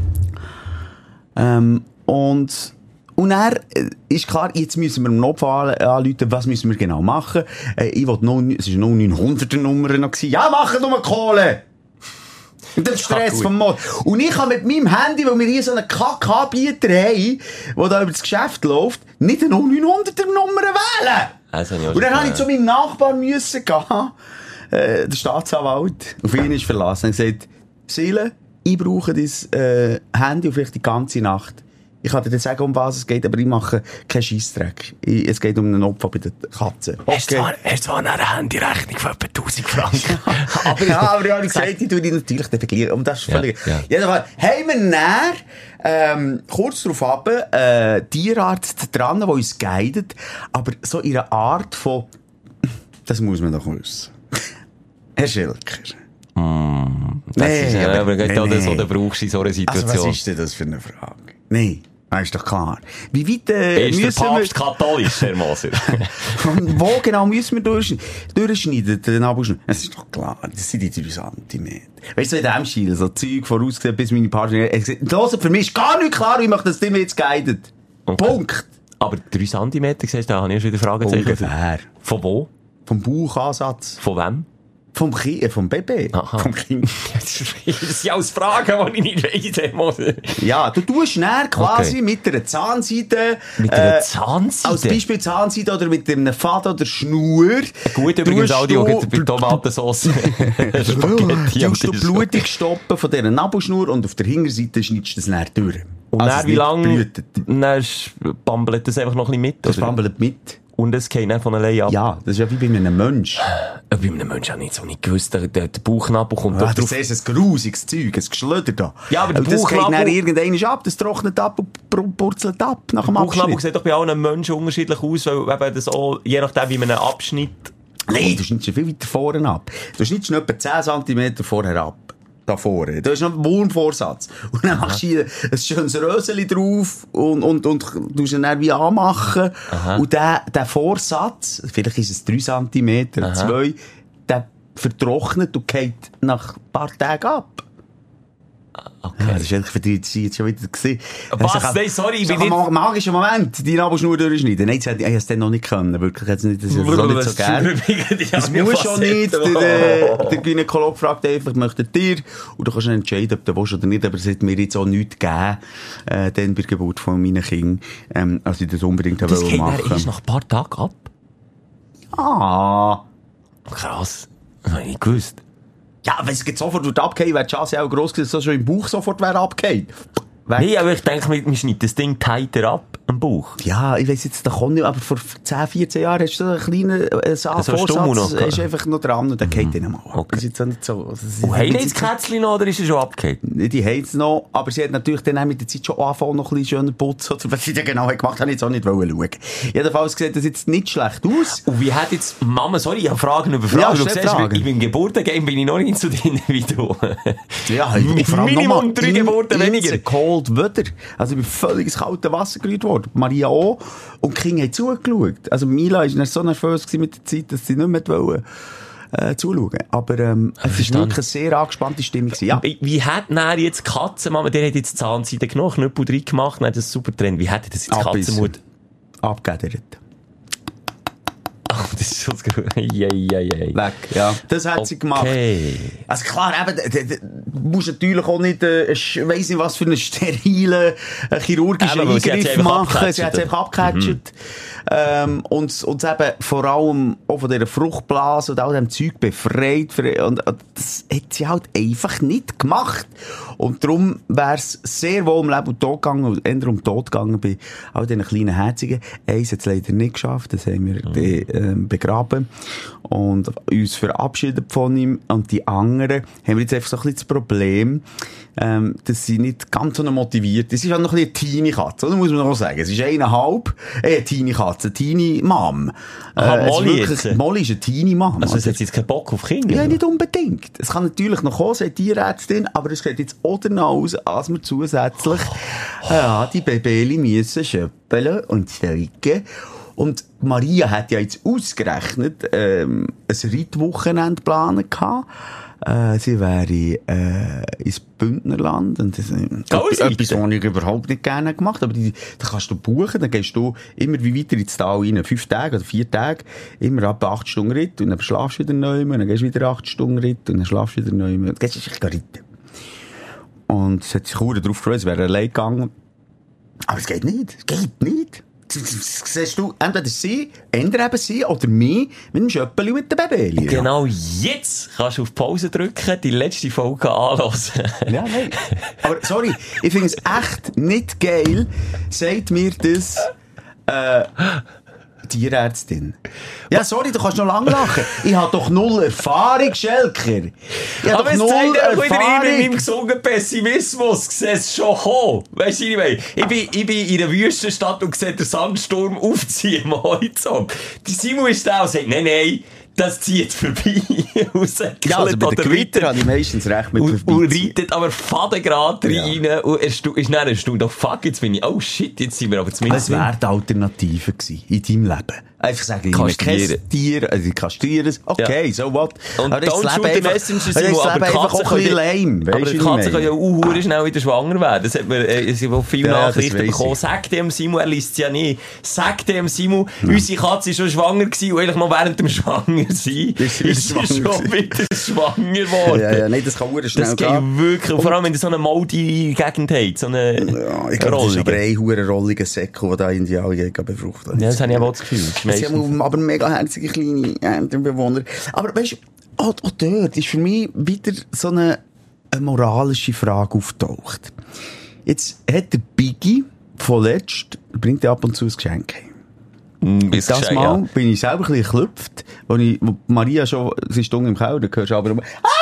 [SPEAKER 5] Und dann ist klar, jetzt müssen wir im Notfall anrufen, was müssen wir genau machen. Ich wollte noch, es war noch 900er-Nummer noch gewesen. Ja, machen wir Kohle! Und der Stress vom Mord. Und ich kann mit meinem Handy, weil wir hier so einen Kack-Anbieter haben, der da über das Geschäft läuft, nicht eine 900er-Nummer wählen.
[SPEAKER 4] Also,
[SPEAKER 5] und dann musste ich zu meinem Nachbarn müssen gehen, der Staatsanwalt. Auf ihn ist verlassen. Er hat gesagt, Seele, ich brauche dein Handy vielleicht die ganze Nacht. Ich kann dir dann sagen, um was es geht, aber ich mache keinen Scheissdreck. Es geht um einen Opfer bei den Katzen. Okay.
[SPEAKER 4] Hast zwar eine Handyrechnung von etwa 1000 Franken.
[SPEAKER 5] aber ich habe gesagt, ich tue die natürlich verlieren. Und das ist völlig... Jedenfalls haben wir dann, kurz darauf ab, Tierarzt dran, der uns guidet, aber so in einer Art von... Das muss man doch wissen. Herr Schilker.
[SPEAKER 4] Das ist aber das, was du brauchst in so einer Situation.
[SPEAKER 5] Also was ist denn das für eine Frage? Nein, das ist doch klar. Wie weit
[SPEAKER 4] ist der Papst katholisch, Herr Moser?
[SPEAKER 5] Wo genau müssen wir durchschneiden, den Nabelschnur? Es ist doch klar, das sind die 3 Zentimeter. Weißt du, in dem Stil, so Zeug vorausgesehen, bis meine Partnerin gesagt, für mich ist gar nicht klar, wie man das Ding jetzt guidet. Okay. Punkt.
[SPEAKER 4] Aber 3 Zentimeter, siehst du, da habe ich schon wieder Fragezeichen.
[SPEAKER 5] Ungefähr.
[SPEAKER 4] Von wo?
[SPEAKER 5] Vom Bauchansatz.
[SPEAKER 4] Von wem?
[SPEAKER 5] Vom Baby.
[SPEAKER 4] Aha.
[SPEAKER 5] Vom Kind.
[SPEAKER 4] Das sind alles Fragen, die ich nicht weiss.
[SPEAKER 5] Ja, du tust schnell quasi mit einer Zahnseide.
[SPEAKER 4] Mit einer Zahnseide?
[SPEAKER 5] Als Beispiel Zahnseide oder mit einem Faden oder Schnur.
[SPEAKER 4] Gut, übrigens auch die bei Tomatensauce.
[SPEAKER 5] Tust du blutig stoppen von dieser Nabelschnur und auf der Hinterseite schneidest du das näher durch.
[SPEAKER 4] Und
[SPEAKER 5] also
[SPEAKER 4] dann wie lange? Dann bambelt das einfach noch ein bisschen mit?
[SPEAKER 5] Das bambelt mit.
[SPEAKER 4] Und es geht dann von allein ab.
[SPEAKER 5] Ja, das ist ja wie bei einem Mensch.
[SPEAKER 4] Bei einem Mensch habe ich so nicht gewusst. Der Bauchnabel kommt
[SPEAKER 5] doch drauf. Das ist ein grusiges Zeug, ein Geschlöder da.
[SPEAKER 4] Ja, aber
[SPEAKER 5] das geht dann irgendwann ab, das trocknet ab und purzelt ab nach dem Abschnitt.
[SPEAKER 4] Der Bauchnabel sieht doch bei allen Menschen unterschiedlich aus, weil eben das auch, je nachdem wie man einen Abschnitt
[SPEAKER 5] Nein, du schneidest viel weiter vorne ab. Du schneidest etwa 10 cm vorher ab. Da vorne. Da ist noch ein Wurmvorsatz. Und dann machst du hier ein schönes Röseli drauf und tust ihn dann wie anmachen. Aha. Und der Vorsatz, vielleicht ist es 3 cm, 2, der vertrocknet und geht nach ein paar Tagen ab. Okay. Ja, das ist eigentlich für dich jetzt schon wieder gesehen.
[SPEAKER 4] Was? Nein, sorry, ich bin
[SPEAKER 5] nicht... Ein magischer Moment, die Nabelschnur durchschneiden. Nein, ich hätte es dann noch nicht können. Wirklich, das ist nicht so gerne. Das muss schon nicht. Der Gynäkolog fragt einfach, möchtet ihr? Und du kannst dann entscheiden, ob du willst oder nicht. Aber es hat mir jetzt auch nichts gegeben, dann bei der Geburt von meinen Kindern, als ich das unbedingt machen wollte.
[SPEAKER 4] Das geht erst nach ein paar Tagen ab?
[SPEAKER 5] Ah.
[SPEAKER 4] Krass. Das habe ich nicht gewusst.
[SPEAKER 5] Ja, wenn es sofort abgehen, wäre die Chance auch gross gewesen, dass es schon im Bauch sofort abgehen.
[SPEAKER 4] Nee, aber ich denke, man schneidet das Ding tighter ab am Bauch.
[SPEAKER 5] Ja, ich weiss jetzt, da kann nicht, aber vor 10, 14 Jahren hast du so einen kleinen Vorsatz, ist einfach noch dran und dann geht der mal.
[SPEAKER 4] Okay.
[SPEAKER 5] Das ist jetzt auch nicht so.
[SPEAKER 4] Und haben die das Kätzchen noch, oder ist es schon abgehakt?
[SPEAKER 5] Die haben es noch, aber sie hat natürlich dann auch mit der Zeit schon angefangen, noch ein bisschen schöner putzen. Oder was sie da genau gemacht hat, habe ich jetzt auch nicht schauen. Jedenfalls sieht das jetzt nicht schlecht aus.
[SPEAKER 4] Und wie hat jetzt Mama, sorry, ich habe Fragen über Fragen. Ja, du siehst, ich bin Geburtengame, bin ich noch nicht so drin wie du.
[SPEAKER 5] Ja, vor allem
[SPEAKER 4] Minimum 3 Geburten weniger.
[SPEAKER 5] Cold weather. Also ich bin völlig ins kalte Wasser gerührt worden. Maria auch. Und die Kinder haben zugeschaut. Also Mila war so nervös mit der Zeit, dass sie nicht mehr zuschauen. Aber es war wirklich eine sehr angespannte Stimmung. Ja.
[SPEAKER 4] Wie hat denn jetzt die Katzenmama, der hat jetzt Zahnseide genommen, Knüppel drin gemacht, hat das super Trend. Wie hat das jetzt Katzenmut?
[SPEAKER 5] Abgedert.
[SPEAKER 4] Das ist schon gut.
[SPEAKER 5] Weg, ja. Das hat sie gemacht. Also klar, eben, du musst natürlich auch nicht, ich weiss nicht, was für einen sterilen chirurgischen Eingriff machen. Sie hat es einfach abgecatcht. Und eben vor allem auch von dieser Fruchtblase und all dem Zeug befreit. Und das hat sie halt einfach nicht gemacht. Und darum wäre es sehr wohl um Leben und Tod gegangen, und eher um Tod gegangen bei all diesen kleinen Herzigen. Eins hat es leider nicht geschafft, das haben wir begraben und uns verabschiedet von ihm. Und die anderen haben wir jetzt einfach so ein bisschen das Problem, dass sie nicht ganz so motiviert ist. Es ist auch noch ein bisschen eine Teenie-Katze, oder? Muss man noch sagen. Es ist 1,5, eine Teenie-Katze, eine Teenie-Mom.
[SPEAKER 4] Molly jetzt?
[SPEAKER 5] Molly ist eine Teenie-Mom.
[SPEAKER 4] Also es hat jetzt keinen Bock auf Kinder?
[SPEAKER 5] Ja, nicht unbedingt. Es kann natürlich noch kommen, sagt die Tierärztin, aber es geht jetzt auch danach aus, als wir zusätzlich die Babeli müssen schöppeln und zeugen. Und Maria hat ja jetzt ausgerechnet ein Reitwochenende geplant gehabt. Sie wäre ins Bündnerland. Und das ist etwas, was ich überhaupt nicht gerne gemacht habe. Aber da kannst du buchen, dann gehst du immer wie weiter ins Tal rein. 5 Tage oder 4 Tage. Immer ab 8 Stunden Ritt. Und dann schlafst du wieder neu. Und dann gehst du wieder 8 Stunden Ritt. Und dann schlafst du wieder neu. Und dann gehst du echt reiten. Und es hat sich auch darauf gefreut, es wäre allein gegangen. Aber es geht nicht. Es geht nicht. Siehst du, entweder sie, ändern sie oder mich mit dem Schöppeli und mit dem Babeli.
[SPEAKER 4] Ja. Genau jetzt kannst du auf Pause drücken, die letzte Folge anhören.
[SPEAKER 5] Ja, nein. Aber sorry, ich finde es echt nicht geil, sagt mir das Tierärztin. Ja, sorry, du kannst noch lange lachen. Ich habe doch 0 Erfahrung, Schelker.
[SPEAKER 4] Aber es zeigt auch wieder in meinem gesunden Pessimismus. Ich sehe es schon kommen. Weisst du, ich bin in einer Wüstenstadt und sehe den Sandsturm aufziehen am Horizont. Die Simon ist da und sagt, nein, das zieht vorbei.
[SPEAKER 5] Ja, also bei den Gewitter habe ich meistens recht mit vorbei.
[SPEAKER 4] Und reitet aber fadengrad rein. Und ist dann erstaunt, oh fuck, jetzt bin ich, oh shit, jetzt sind wir aber zumindest...
[SPEAKER 5] Das wäre die Alternative gewesen in deinem Leben. Einfach sagen, ich kein Tier, also ich kastriere es, okay, so what.
[SPEAKER 4] Und aber don't shoot the messenger, Simon, aber Katzen können ja auch schnell wieder schwanger werden. Das hat man, viele Nachrichten bekommen. Sag dem Simon, er liest es ja nicht. Sag dem Simon, unsere Katze war schon schwanger gewesen und eigentlich noch während dem Schwanger sein. Ist sie schon wieder schwanger geworden.
[SPEAKER 5] Ja, nein, das kann auch schnell gehen.
[SPEAKER 4] Das geht wirklich, und vor allem wenn du so eine moldige Gegend hast, so eine
[SPEAKER 5] ich glaube, das ist aber ein rolliger Säckel, der da in die Alge befruchtet.
[SPEAKER 4] Ja, das habe ich auch das Gefühl.
[SPEAKER 5] Sie haben aber mega herzige kleine Bewohner. Aber weißt du, auch dort ist für mich wieder so eine moralische Frage auftaucht. Jetzt hat der Biggie vorletzt, bringt er ab und zu ein Geschenk heim. Das Mal bin ich selber ein bisschen geklüpft, wo Maria schon, sie ist im Keller, da hörst du aber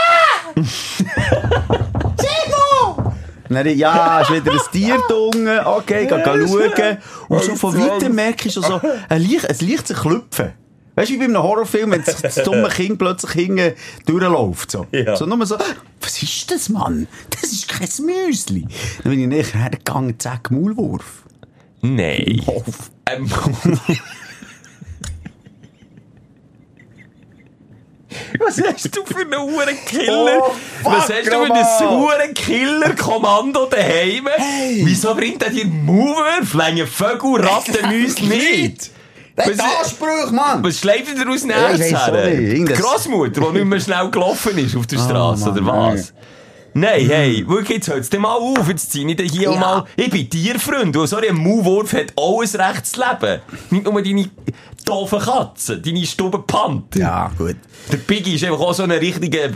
[SPEAKER 5] ja, ist wieder ein Tier dunge, okay, geh schauen. Und so von weitem merke ich schon so, ein leichtes Klüpfen. Weißt du, wie bei einem Horrorfilm, wenn das dumme Kind plötzlich hinten durchläuft. So.
[SPEAKER 4] Ja.
[SPEAKER 5] So nur so, was ist das, Mann? Das ist kein Müsli. Dann bin ich nachher hergegangen, zack, Maulwurf.
[SPEAKER 4] Nein. Was hast du für einen Uhrenkiller?
[SPEAKER 5] Oh,
[SPEAKER 4] Was hast du für einen Uhrenkiller-Kommando daheim?
[SPEAKER 5] Hey.
[SPEAKER 4] Wieso bringt er dir Maulwurf, lange Vögel, Ratten, Müsli nicht?
[SPEAKER 5] Das ist Ansprüche, Mann!
[SPEAKER 4] Was schlägt dir aus dem
[SPEAKER 5] Ja, ich
[SPEAKER 4] Herz
[SPEAKER 5] weiss auch
[SPEAKER 4] her?
[SPEAKER 5] nicht.
[SPEAKER 4] Die
[SPEAKER 5] Irgendwas-
[SPEAKER 4] Grossmutter, die nicht mehr schnell gelaufen ist auf der Straße,
[SPEAKER 5] Mann,
[SPEAKER 4] oder was? Nein, hey, wirklich, jetzt hört's dir mal auf, jetzt zieh ich dir hier auch mal, ich bin Tierfreund, und sorry, ein Maulwurf hat auch ein Recht zu leben. Nicht nur deine doofen Katzen, deine Stubenpanther.
[SPEAKER 5] Ja, gut.
[SPEAKER 4] Der Piggy ist einfach auch so ein richtiger,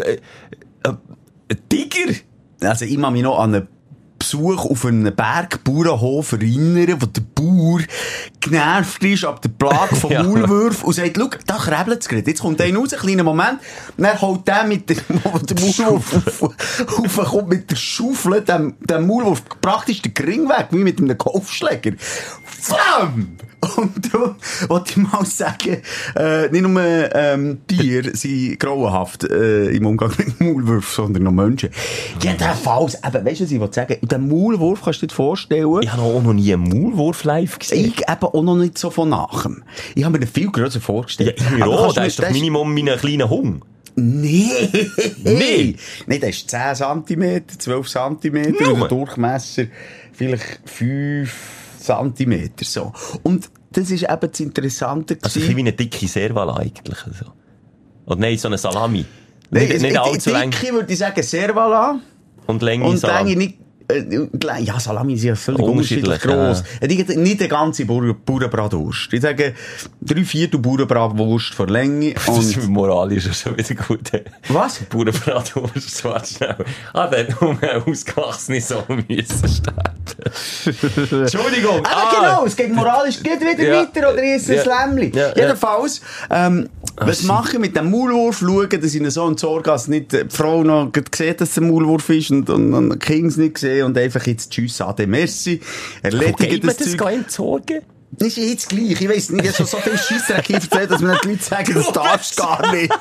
[SPEAKER 4] Tiger.
[SPEAKER 5] Also, ich kann mich noch an einen Besuch auf einem Bergbauernhof erinnern, wo der Bauer genervt ist ab der Plage von
[SPEAKER 4] Ja.
[SPEAKER 5] Maulwürfen und sagt, schau, da krabbelt's gerade. Jetzt kommt einer raus, ein kleiner Moment, und dann holt der mit der Maulwurf raufkommt mit der Schaufel, dem Maulwurf praktisch den Ring weg, wie mit einem Kopfschläger. Flam! Und da wollte ich mal sagen, nicht nur Tiere sind grauenhaft im Umgang mit Maulwürfen, sondern noch Menschen. Jedenfalls, eben, weißt du, was ich wollte sagen? Den Maulwurf kannst du dir vorstellen.
[SPEAKER 4] Ich habe auch noch nie einen Maulwurf live gesehen.
[SPEAKER 5] Ich eben auch noch nicht so von nachem. Ich habe mir den viel grösser vorgestellt.
[SPEAKER 4] Ja, ich mir
[SPEAKER 5] Aber
[SPEAKER 4] auch,
[SPEAKER 5] kannst du
[SPEAKER 4] der
[SPEAKER 5] mir-
[SPEAKER 4] ist doch Minimum mein kleiner Hund.
[SPEAKER 5] Nee.
[SPEAKER 4] Nee.
[SPEAKER 5] Nee, der ist 10 cm, 12 cm,
[SPEAKER 4] Nur.
[SPEAKER 5] und der Durchmesser vielleicht 5 cm, so. Und das ist eben das Interessante
[SPEAKER 4] Also ein bisschen wie eine dicke Serval eigentlich. Also. Oder nein, so eine Salami.
[SPEAKER 5] Nee,
[SPEAKER 4] Nicht allzu lang.
[SPEAKER 5] Dicke würde ich sagen Servala.
[SPEAKER 4] Und Länge
[SPEAKER 5] Und
[SPEAKER 4] Salami.
[SPEAKER 5] Länge nicht... Ja, Salami sind ja völlig
[SPEAKER 4] Unterschiedlich,
[SPEAKER 5] unterschiedlich gross. Nicht eine ganze Bauernbratwurst. Ich sage 3/4 Bauernbratwurst von Länge.
[SPEAKER 4] Das
[SPEAKER 5] Und
[SPEAKER 4] ist moralisch schon wieder gut.
[SPEAKER 5] was?
[SPEAKER 4] Bauernbratwurst, warte schnell. Dann um eine ausgewachsene Sohn müssen sterben. Entschuldigung.
[SPEAKER 5] Genau, es geht moralisch geht wieder
[SPEAKER 4] Ja.
[SPEAKER 5] weiter, oder ist es ein Lämmli?
[SPEAKER 4] Ja, ja.
[SPEAKER 5] Jedenfalls, was mache ich mit dem Maulwurf? Schauen, dass ich ihn so entsorge, dass nicht die Frau noch sieht, dass es ein Maulwurf ist und die Kinder es nicht sehen und einfach jetzt tschüss, ade, merci. Erledige
[SPEAKER 4] Geht man
[SPEAKER 5] das
[SPEAKER 4] das
[SPEAKER 5] Zeug.
[SPEAKER 4] entsorgen?
[SPEAKER 5] Das ist jetzt gleich. Ich weiss nicht, ich habe schon so viel Scheissdreck hier erzählt, dass mir die Leute sagen, das darfst du gar nicht.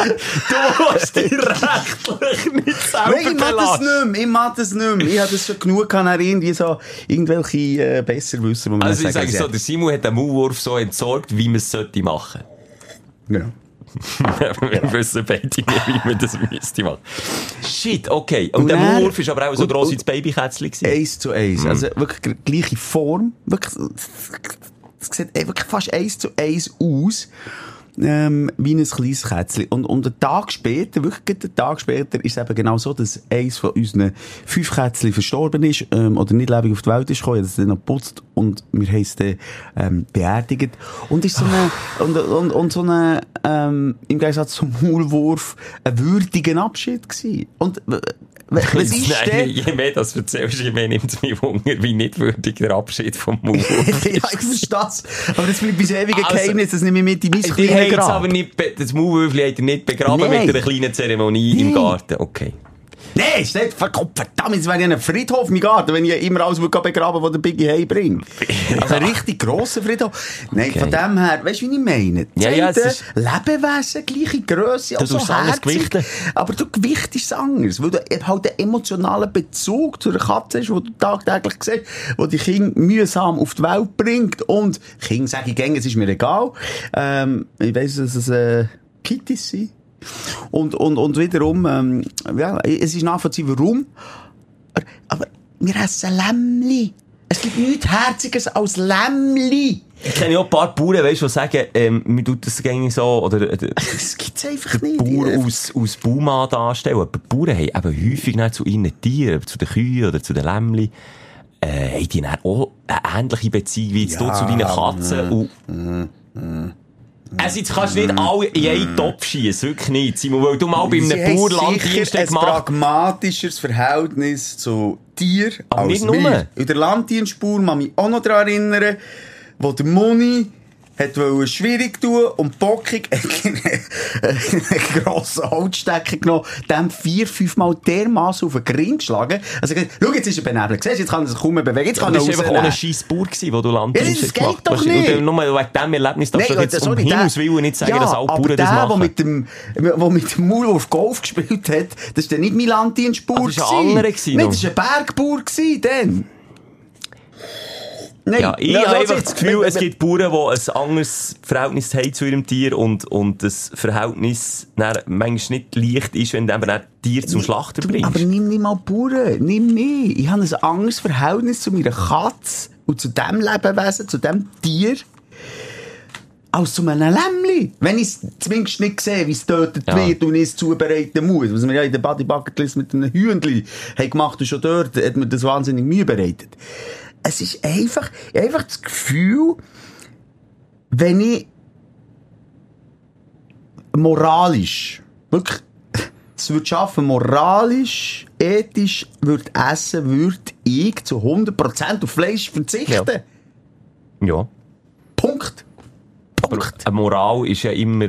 [SPEAKER 4] Du musst dich rechtlich nicht selber
[SPEAKER 5] Nein, ich mag das nicht mehr. Ich habe das schon genug gehabt, irgendwie so, irgendwelche Besserwisser, wo man
[SPEAKER 4] Also ich
[SPEAKER 5] sagen,
[SPEAKER 4] sage so, der Simon hat den Maulwurf so entsorgt, wie man es sollte machen.
[SPEAKER 5] ja.
[SPEAKER 4] Wir wissen beide nicht, wie man das müsste machen. Shit, okay. Und der
[SPEAKER 5] dann-
[SPEAKER 4] Maulwurf war aber auch so
[SPEAKER 5] und-
[SPEAKER 4] gross wie
[SPEAKER 5] und-
[SPEAKER 4] das Babykätzchen gewesen.
[SPEAKER 5] 1:1. Also wirklich gleiche Form. Wirklich, es sieht wirklich fast 1:1 aus. Wie ein kleines Kätzchen. Und einen Tag später, wirklich einen Tag später, ist es eben genau so, dass eins von unseren 5 Kätzchen verstorben ist, oder nicht lebendig auf die Welt ist gekommen, das dann noch geputzt und wir haben es dann, beerdigt. Und ist so eine, und so eine, im Gegensatz zum Maulwurf, ein würdiger Abschied gewesen. Und, was ist
[SPEAKER 4] Nein,
[SPEAKER 5] denn?
[SPEAKER 4] je mehr das erzählst, je mehr nimmt es mich Wunder, wie nicht würdig der Abschied vom Maulwurf
[SPEAKER 5] Ja, ich verstehe das. Aber das bleibt bis ewige
[SPEAKER 4] Also,
[SPEAKER 5] Geheimnis, das nehme ich mit in mein
[SPEAKER 4] Die
[SPEAKER 5] kleines
[SPEAKER 4] haben jetzt
[SPEAKER 5] Grab.
[SPEAKER 4] aber nicht, das Maulwürfli hat er nicht begraben
[SPEAKER 5] Nein.
[SPEAKER 4] mit einer kleinen Zeremonie im Garten. Okay.
[SPEAKER 5] Nee, ist nicht, verdammt, es wäre ja ein Friedhof im Garten, wenn ich immer alles begraben würde, was der Biggie heimbringt. Also ein richtig grosser Friedhof. Nein,
[SPEAKER 4] Okay.
[SPEAKER 5] von dem her, weißt du, wie ich meine?
[SPEAKER 4] Ja, ja, es
[SPEAKER 5] Das
[SPEAKER 4] ist-
[SPEAKER 5] Lebewesen, gleiche Grösse, auch so
[SPEAKER 4] tust anders
[SPEAKER 5] herzig.
[SPEAKER 4] gewichten.
[SPEAKER 5] Aber du gewichtest es anders, weil du halt einen emotionalen Bezug zu einer Katze hast, die du tagtäglich siehst, die die Kinder mühsam auf die Welt bringt. Und Kinder sage ich gerne, es ist mir egal. Ich weiss, dass es Kitties sind. Und wiederum, ja, es ist nachvollziehbar, warum. Aber wir essen Lämmli. Es gibt nichts Herziges als Lämmli.
[SPEAKER 4] Ich kenne auch ein paar Bauern, weißt du, die sagen, man tut das gängig so, oder
[SPEAKER 5] Das gibt's einfach nicht.
[SPEAKER 4] Bauern aus Baumann darstellen. Aber die Bauern haben eben häufig nicht zu ihren Tieren, zu den Kühen oder zu den Lämmli, haben die dann auch eine ähnliche Beziehung wie jetzt du zu deinen Katzen. Also jetzt kannst du nicht alle in einen Topf schießen, wirklich nicht, Simon, weil du mal bei
[SPEAKER 5] Sie
[SPEAKER 4] einem
[SPEAKER 5] haben
[SPEAKER 4] Bauer
[SPEAKER 5] sicher
[SPEAKER 4] Landdienst
[SPEAKER 5] ein
[SPEAKER 4] gemacht.
[SPEAKER 5] pragmatisches Verhältnis zu Tier
[SPEAKER 4] Aber
[SPEAKER 5] als
[SPEAKER 4] nicht nur.
[SPEAKER 5] wir. In der Landdienstspur kann mich auch noch daran erinnern, wo der Moni wollte schwierig tun und bockig einen grossen Holzstecker genommen, dem 4-5 Mal dermassen auf den Grin geschlagen. Also, schau, jetzt ist er benebelt. Siehst du, jetzt kann er sich kaum mehr bewegen. Jetzt kann er
[SPEAKER 4] das war einfach ohne scheisse Bauer, wo du Landdienst
[SPEAKER 5] gemacht hast. Das geht doch nicht.
[SPEAKER 4] Nur wegen diesem Erlebnis darfst du jetzt um Himmels Willen nicht sagen, dass alle Bauern das machen.
[SPEAKER 5] Der mit dem Maulwurf Golf gespielt hat, das war nicht mein Landdienstbauer.
[SPEAKER 4] Das war ein anderer.
[SPEAKER 5] Nein, das war ein Bergbauer dann. Nein,
[SPEAKER 4] ja, ich habe einfach das Gefühl, es gibt Bauern, die ein anderes Verhältnis haben zu ihrem Tier und das Verhältnis manchmal nicht leicht ist, wenn du ein Tier zum Schlachter bringst.
[SPEAKER 5] Aber nimm nicht mal Bauern, nimm mich. Ich habe ein anderes Verhältnis zu meiner Katze und zu dem Lebewesen, zu dem Tier, als zu einem Lämmli. Wenn ich es zumindest nicht sehe, wie es tötet wird und ich es zubereiten muss. Was wir ja in der Body Bucket List mit einem Hühnchen haben gemacht und schon dort hat mir das wahnsinnig Mühe bereitet. Es ist einfach das Gefühl, wenn ich moralisch, wirklich, es würde schaffen, moralisch, ethisch würde essen, würde ich zu 100% auf Fleisch verzichten.
[SPEAKER 4] Ja.
[SPEAKER 5] Punkt.
[SPEAKER 4] Aber eine Moral ist ja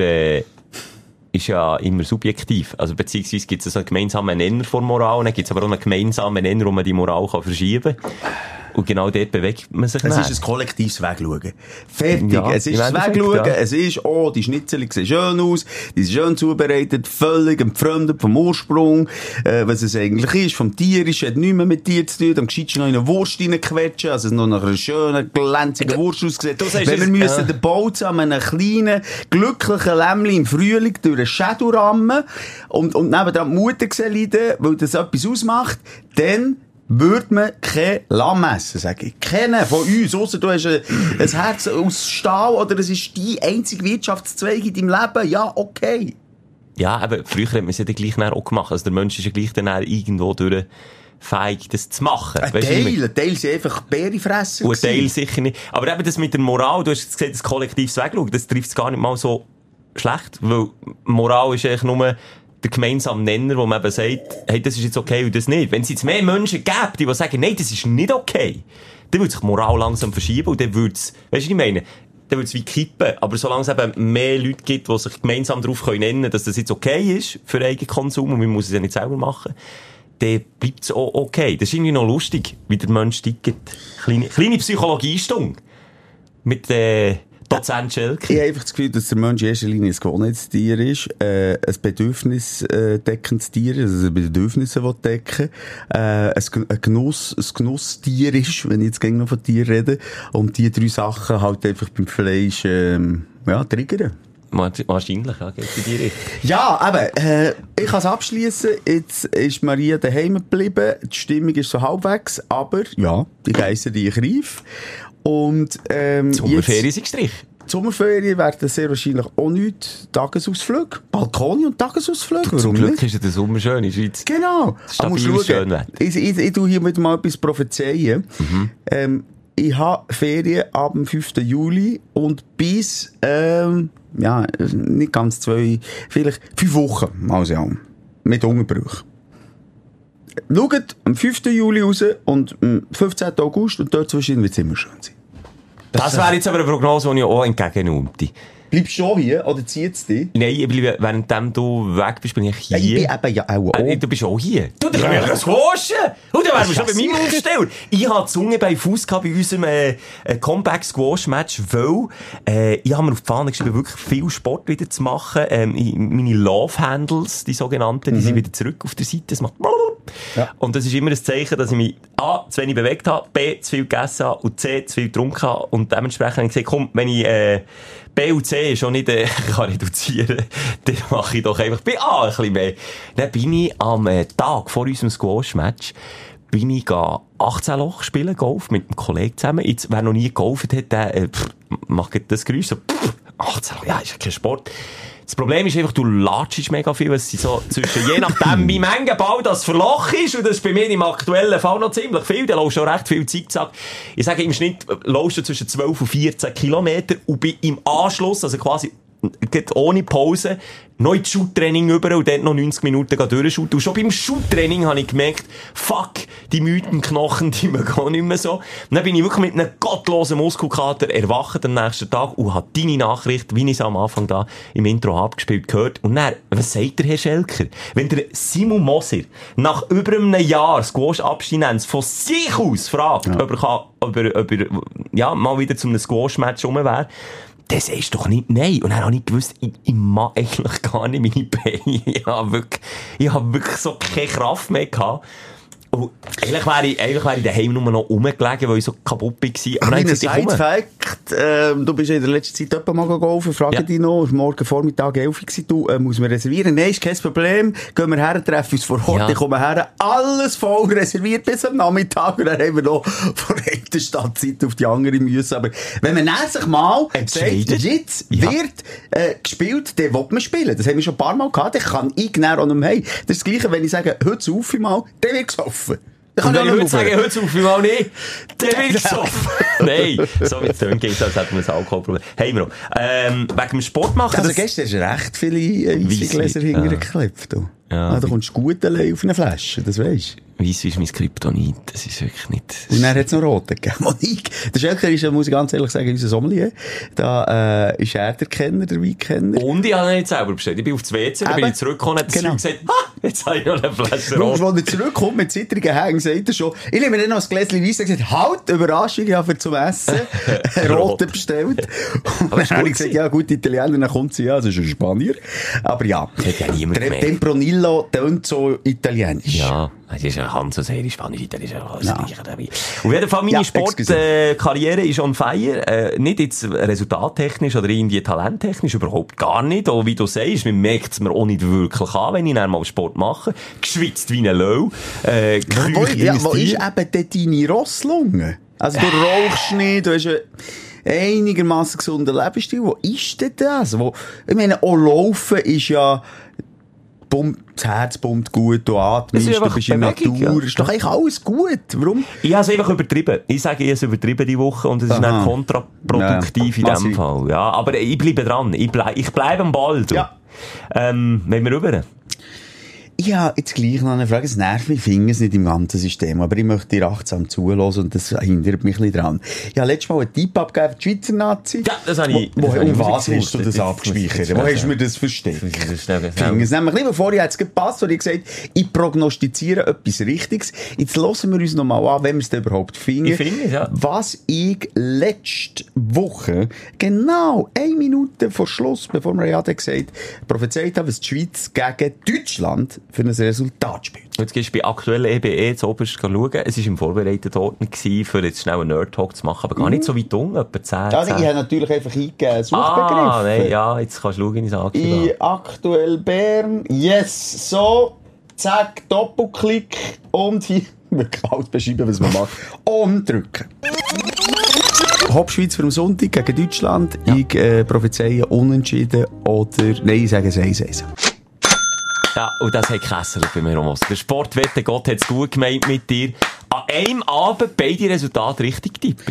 [SPEAKER 4] immer subjektiv. Also, beziehungsweise gibt es einen gemeinsamen Nenner von Moral, dann gibt es aber auch einen gemeinsamen Nenner, wo man die Moral verschieben kann. Und genau dort bewegt man sich.
[SPEAKER 5] Es ist ein kollektives Wegschauen. Fertig.
[SPEAKER 4] Ja,
[SPEAKER 5] es ist das Wegschauen. Ja. Es ist, die Schnitzel sehen schön aus, die sind schön zubereitet, völlig entfremdet vom Ursprung, was es eigentlich ist, vom Tier ist, hat nichts mehr mit Tier zu tun, dann geschieht noch in eine Wurst reinquetschen, also es noch nach einer schönen, glänzigen Wurst aussieht. Wenn wir müssen den Bolz an einem kleinen, glücklichen Lämmli im Frühling durch den Schädel rammen und nebenan die Mutter sehen leiden, weil das etwas ausmacht, dann würde man kein Lamm essen, sage ich. Keinen von uns, ausser du hast ein Herz aus Stahl oder es ist dein einziger Wirtschaftszweig in deinem Leben. Ja, okay.
[SPEAKER 4] Ja, aber früher hat man es ja dann gleich auch gemacht. Also der Mensch ist ja gleich dann irgendwo fähig, das zu machen.
[SPEAKER 5] Ein Teil sind einfach Bärefresser.
[SPEAKER 4] Und ein Teil sicher nicht. Aber eben das mit der Moral, du hast gesagt, das kollektives Wegschauen, das trifft es gar nicht mal so schlecht, weil Moral ist eigentlich nur der gemeinsame Nenner, wo man eben sagt, hey, das ist jetzt okay und das nicht. Wenn es jetzt mehr Menschen gäbe, die sagen, nein, das ist nicht okay, dann würde sich die Moral langsam verschieben und dann würde es, weißt du, was ich meine? Dann würde es wie kippen. Aber solange es eben mehr Leute gibt, die sich gemeinsam darauf nennen können, dass das jetzt okay ist für Eigenkonsum und man muss es ja nicht selber machen, dann bleibt es auch okay. Das ist irgendwie noch lustig, wie der Mensch tickt. Kleine Psychologiestunde. Mit Dozent Schelke.
[SPEAKER 5] Ich habe einfach das Gefühl, dass der Mensch in erster Linie ein Gewohnheitstier ist, ein bedürfnisdeckendes Tier, also Bedürfnisse decken, ein Genusstier ist, wenn ich jetzt gegen noch von Tier rede, und die 3 Sachen halt einfach beim Fleisch, triggern.
[SPEAKER 4] Wahrscheinlich, ja, geht's in die Richtung.
[SPEAKER 5] Ja, aber, ich kann es abschliessen. Jetzt ist Maria daheim geblieben. Die Stimmung ist so halbwegs, aber, ja, die Geister, die ich reif. Und,
[SPEAKER 4] die Sommerferien sind gestrichen.
[SPEAKER 5] Die Sommerferien werden sehr wahrscheinlich auch nicht Tagesausflüge. Balkone und Tagesausflüge.
[SPEAKER 4] Zum Glück ist der Sommer schön in der Schweiz.
[SPEAKER 5] Genau.
[SPEAKER 4] Stabil schön Wetter.
[SPEAKER 5] Ich tue hier wieder mal etwas prophezeien. Ich habe Ferien ab dem 5. Juli und bis, nicht ganz 2, vielleicht 5 Wochen, also mit Unterbruch. Schaut am 5. Juli raus und am 15. August und dort zwischen wird es immer schön sein.
[SPEAKER 4] Das wäre jetzt aber eine Prognose, die ich auch entgegennehme.
[SPEAKER 5] Bleibst du hier oder zieht's dich?
[SPEAKER 4] Nein, ich bleibe, während du weg bist, bin ich hier.
[SPEAKER 5] Ja, ich bin eben ja auch.
[SPEAKER 4] Du bist auch hier. Du, dann können wir ja squashen. Und dann wären wir schon bei meinem Aufsteller. Ich hatte die Zunge bei Fuss bei unserem Comeback-Squash-Match, weil ich habe mir auf die Fahne geschrieben, wirklich viel Sport wieder zu machen. Meine Love-Handles, die sogenannten, die sind wieder zurück auf der Seite. Das macht ja. Und das ist immer ein Zeichen, dass ich mich A, zu wenig bewegt habe, B, zu viel gegessen habe und C, zu viel getrunken habe. Und dementsprechend habe ich gesagt, komm, wenn ich B und C schon nicht kann reduzieren, dann mache ich doch einfach bei A ein bisschen mehr. Dann bin ich am Tag vor unserem Squash-Match 18 Loch spielen, Golf, mit einem Kollegen zusammen. Jetzt, wer noch nie gegolft hat, der macht das Geräusch so, 18 Loch, ja, ist ja kein Sport. Das Problem ist einfach, du latschst mega viel, es sind so zwischen, je nachdem, wie Menge Ball das für Loch ist, und das ist bei mir im aktuellen Fall noch ziemlich viel, dann laufst du auch recht viel Zickzack. Ich sage, im Schnitt laufst du zwischen 12 und 14 Kilometer und bin im Anschluss, also quasi ohne Pause noch ins Shoot-Training über und dort noch 90 Minuten durchshooten. Und schon beim Shoot-Training habe ich gemerkt, fuck, die Mythenknochen, die man gar nicht mehr so. Und dann bin ich wirklich mit einem gottlosen Muskelkater erwacht am nächsten Tag und habe deine Nachricht, wie ich es am Anfang da im Intro abgespielt, gehört. Und dann, was sagt der Herr Schelker? Wenn der Simon Moser nach über einem Jahr Squash-Abstinenz von sich aus fragt, ob er mal wieder zu einem Squash-Match rum wäre, dann sagst du doch nicht nein. Und dann habe ich gewusst, ich mag eigentlich gar nicht meine Beine. Ich habe wirklich so keine Kraft mehr gehabt. Und eigentlich wäre ich daheim nur noch rumgelegen, weil ich so kaputt war.
[SPEAKER 5] Kleiner Side-Fact, du bist in der letzten Zeit jemand mal golfen, frage dich noch, es war morgen Vormittag 11 Uhr, du, muss man reservieren? Nein, ist kein Problem, gehen wir her, treffen uns vor Ort, ich komme her, alles voll reserviert bis am Nachmittag, und dann haben wir noch von einer Stadtzeit auf die andere müssen. Aber wenn man dann sich mal sagt, jetzt wird gespielt, dann will man spielen. Das haben wir schon ein paar Mal gehabt, dann kann ich genau auch nicht mehr. Das ist das Gleiche, wenn ich sage, heute auf mal, dann wird gesoffen.
[SPEAKER 4] Und wenn ich würde sagen, hört's auf, mal nicht, dann wird gesoffen. Nein, so wie es tönt, geht es, als hätten wir ein Alkoholproblem. Haben wir noch. Wegen dem Sport machen.
[SPEAKER 5] Also gestern hast du recht viele Weissgläser hintergeklebt. Ja. Da kommst du gut allein auf eine Flasche, das weisst du.
[SPEAKER 4] Weiss ist mein Kryptonit, das ist wirklich nicht...
[SPEAKER 5] Und dann hat es noch rote gegeben. Monique, der Schelker ist, muss ich ganz ehrlich sagen, unser Sommelier. Da ist er der Kenner, der Weinkenner.
[SPEAKER 4] Und ich habe ihn nicht selber bestellt. Ich bin aufs WC, dann bin ich zurückgekommen und habe gesagt, jetzt habe ich noch eine Flasche rot.
[SPEAKER 5] Als er zurückkommt mit zittrigen Hängen, sagt er schon, ich nehme mir dann noch ein Gläschen Weiss und gesagt, halt, Überraschung, ich habe für zum Essen rote bestellt. Und dann habe ich gesagt, ja gut, Italiener, dann kommt sie, ja, das ist ein Spanier. Aber ja, Tempranillo tönt so italienisch.
[SPEAKER 4] Ja. Das ist ja Hans und Serie, Spanisch, Italienisch, alles Gleiche dabei. Auf jeden Fall, meine Sportkarriere ist on fire. Nicht jetzt resultattechnisch oder irgendwie talenttechnisch, überhaupt gar nicht. Auch wie du sagst, man merkt es mir auch nicht wirklich an, wenn ich dann mal Sport mache. Geschwitzt wie ein Löw.
[SPEAKER 5] Wo ist eben deine Rosslunge? Also du rauchst nicht, du hast einigermaßen gesunden Lebensstil. Wo ist denn das? Ich meine, auch Laufen ist ja... das Herz pumpt gut, du atmest, du bist in der Natur. Ist doch eigentlich alles gut. Warum?
[SPEAKER 4] Ich habe es einfach übertrieben. Ich sage, ich habe es übertrieben die Woche und es ist dann kontraproduktiv in dem Fall. Ja, aber ich bleibe dran. Ich bleibe am Ball. Du. Ja. Wenn wir rüber.
[SPEAKER 5] Ja, jetzt gleich noch eine Frage. Es nervt mich, Fingers nicht im ganzen System, aber ich möchte dir achtsam zuhören und das hindert mich ein bisschen dran. Ich habe letztes Mal einen Tipp abgegeben für die Schweizer Nazi.
[SPEAKER 4] Ja, das habe ich.
[SPEAKER 5] Um was hast du das abgespeichert? Wo hast du mir das versteckt? Fingers. Nämlich, bevor ich jetzt gepasst habe, ich gesagt, ich prognostiziere etwas Richtiges. Jetzt hören wir uns noch mal an, wenn wir es denn überhaupt finden.
[SPEAKER 4] Ich finde es, ja.
[SPEAKER 5] Was ich letzte Woche, genau 1 Minute vor Schluss, bevor wir ja gesagt prophezeit haben, was die Schweiz gegen Deutschland für ein Resultat spielt.
[SPEAKER 4] Jetzt gehst du bei aktuellen EBE zu oberst schauen. Es war im vorbereiteten Ordnung, für jetzt schnell einen Nerd-Talk zu machen, aber gar nicht so weit unten, etwa 10.
[SPEAKER 5] Also, ich habe natürlich einfach eingegeben, Suchbegriff.
[SPEAKER 4] Nein, ja, jetzt kannst du schauen, wie ich es angegeben habe.
[SPEAKER 5] Aktuell Bern, yes, so, zack, Doppelklick und hier, man kann alles beschreiben, was man macht, und drücken. Hauptschweiz für am Sonntag gegen Deutschland, ja. Ich prophezeie unentschieden oder, nein, ich sage es 1-1.
[SPEAKER 4] Ja, und das hat Kessel bei mir auch. Der Sportwette Gott hat es gut gemeint mit dir. An einem Abend beide Resultate richtig tippen.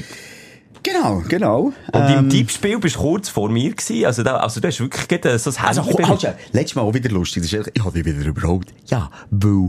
[SPEAKER 5] Genau.
[SPEAKER 4] Und im Tippspiel bist du kurz vor mir gewesen. Also du hast wirklich so ein Handy.
[SPEAKER 5] Also, letztes Mal auch wieder lustig. Das ist, ich habe dich wieder überholt. Ja, weil,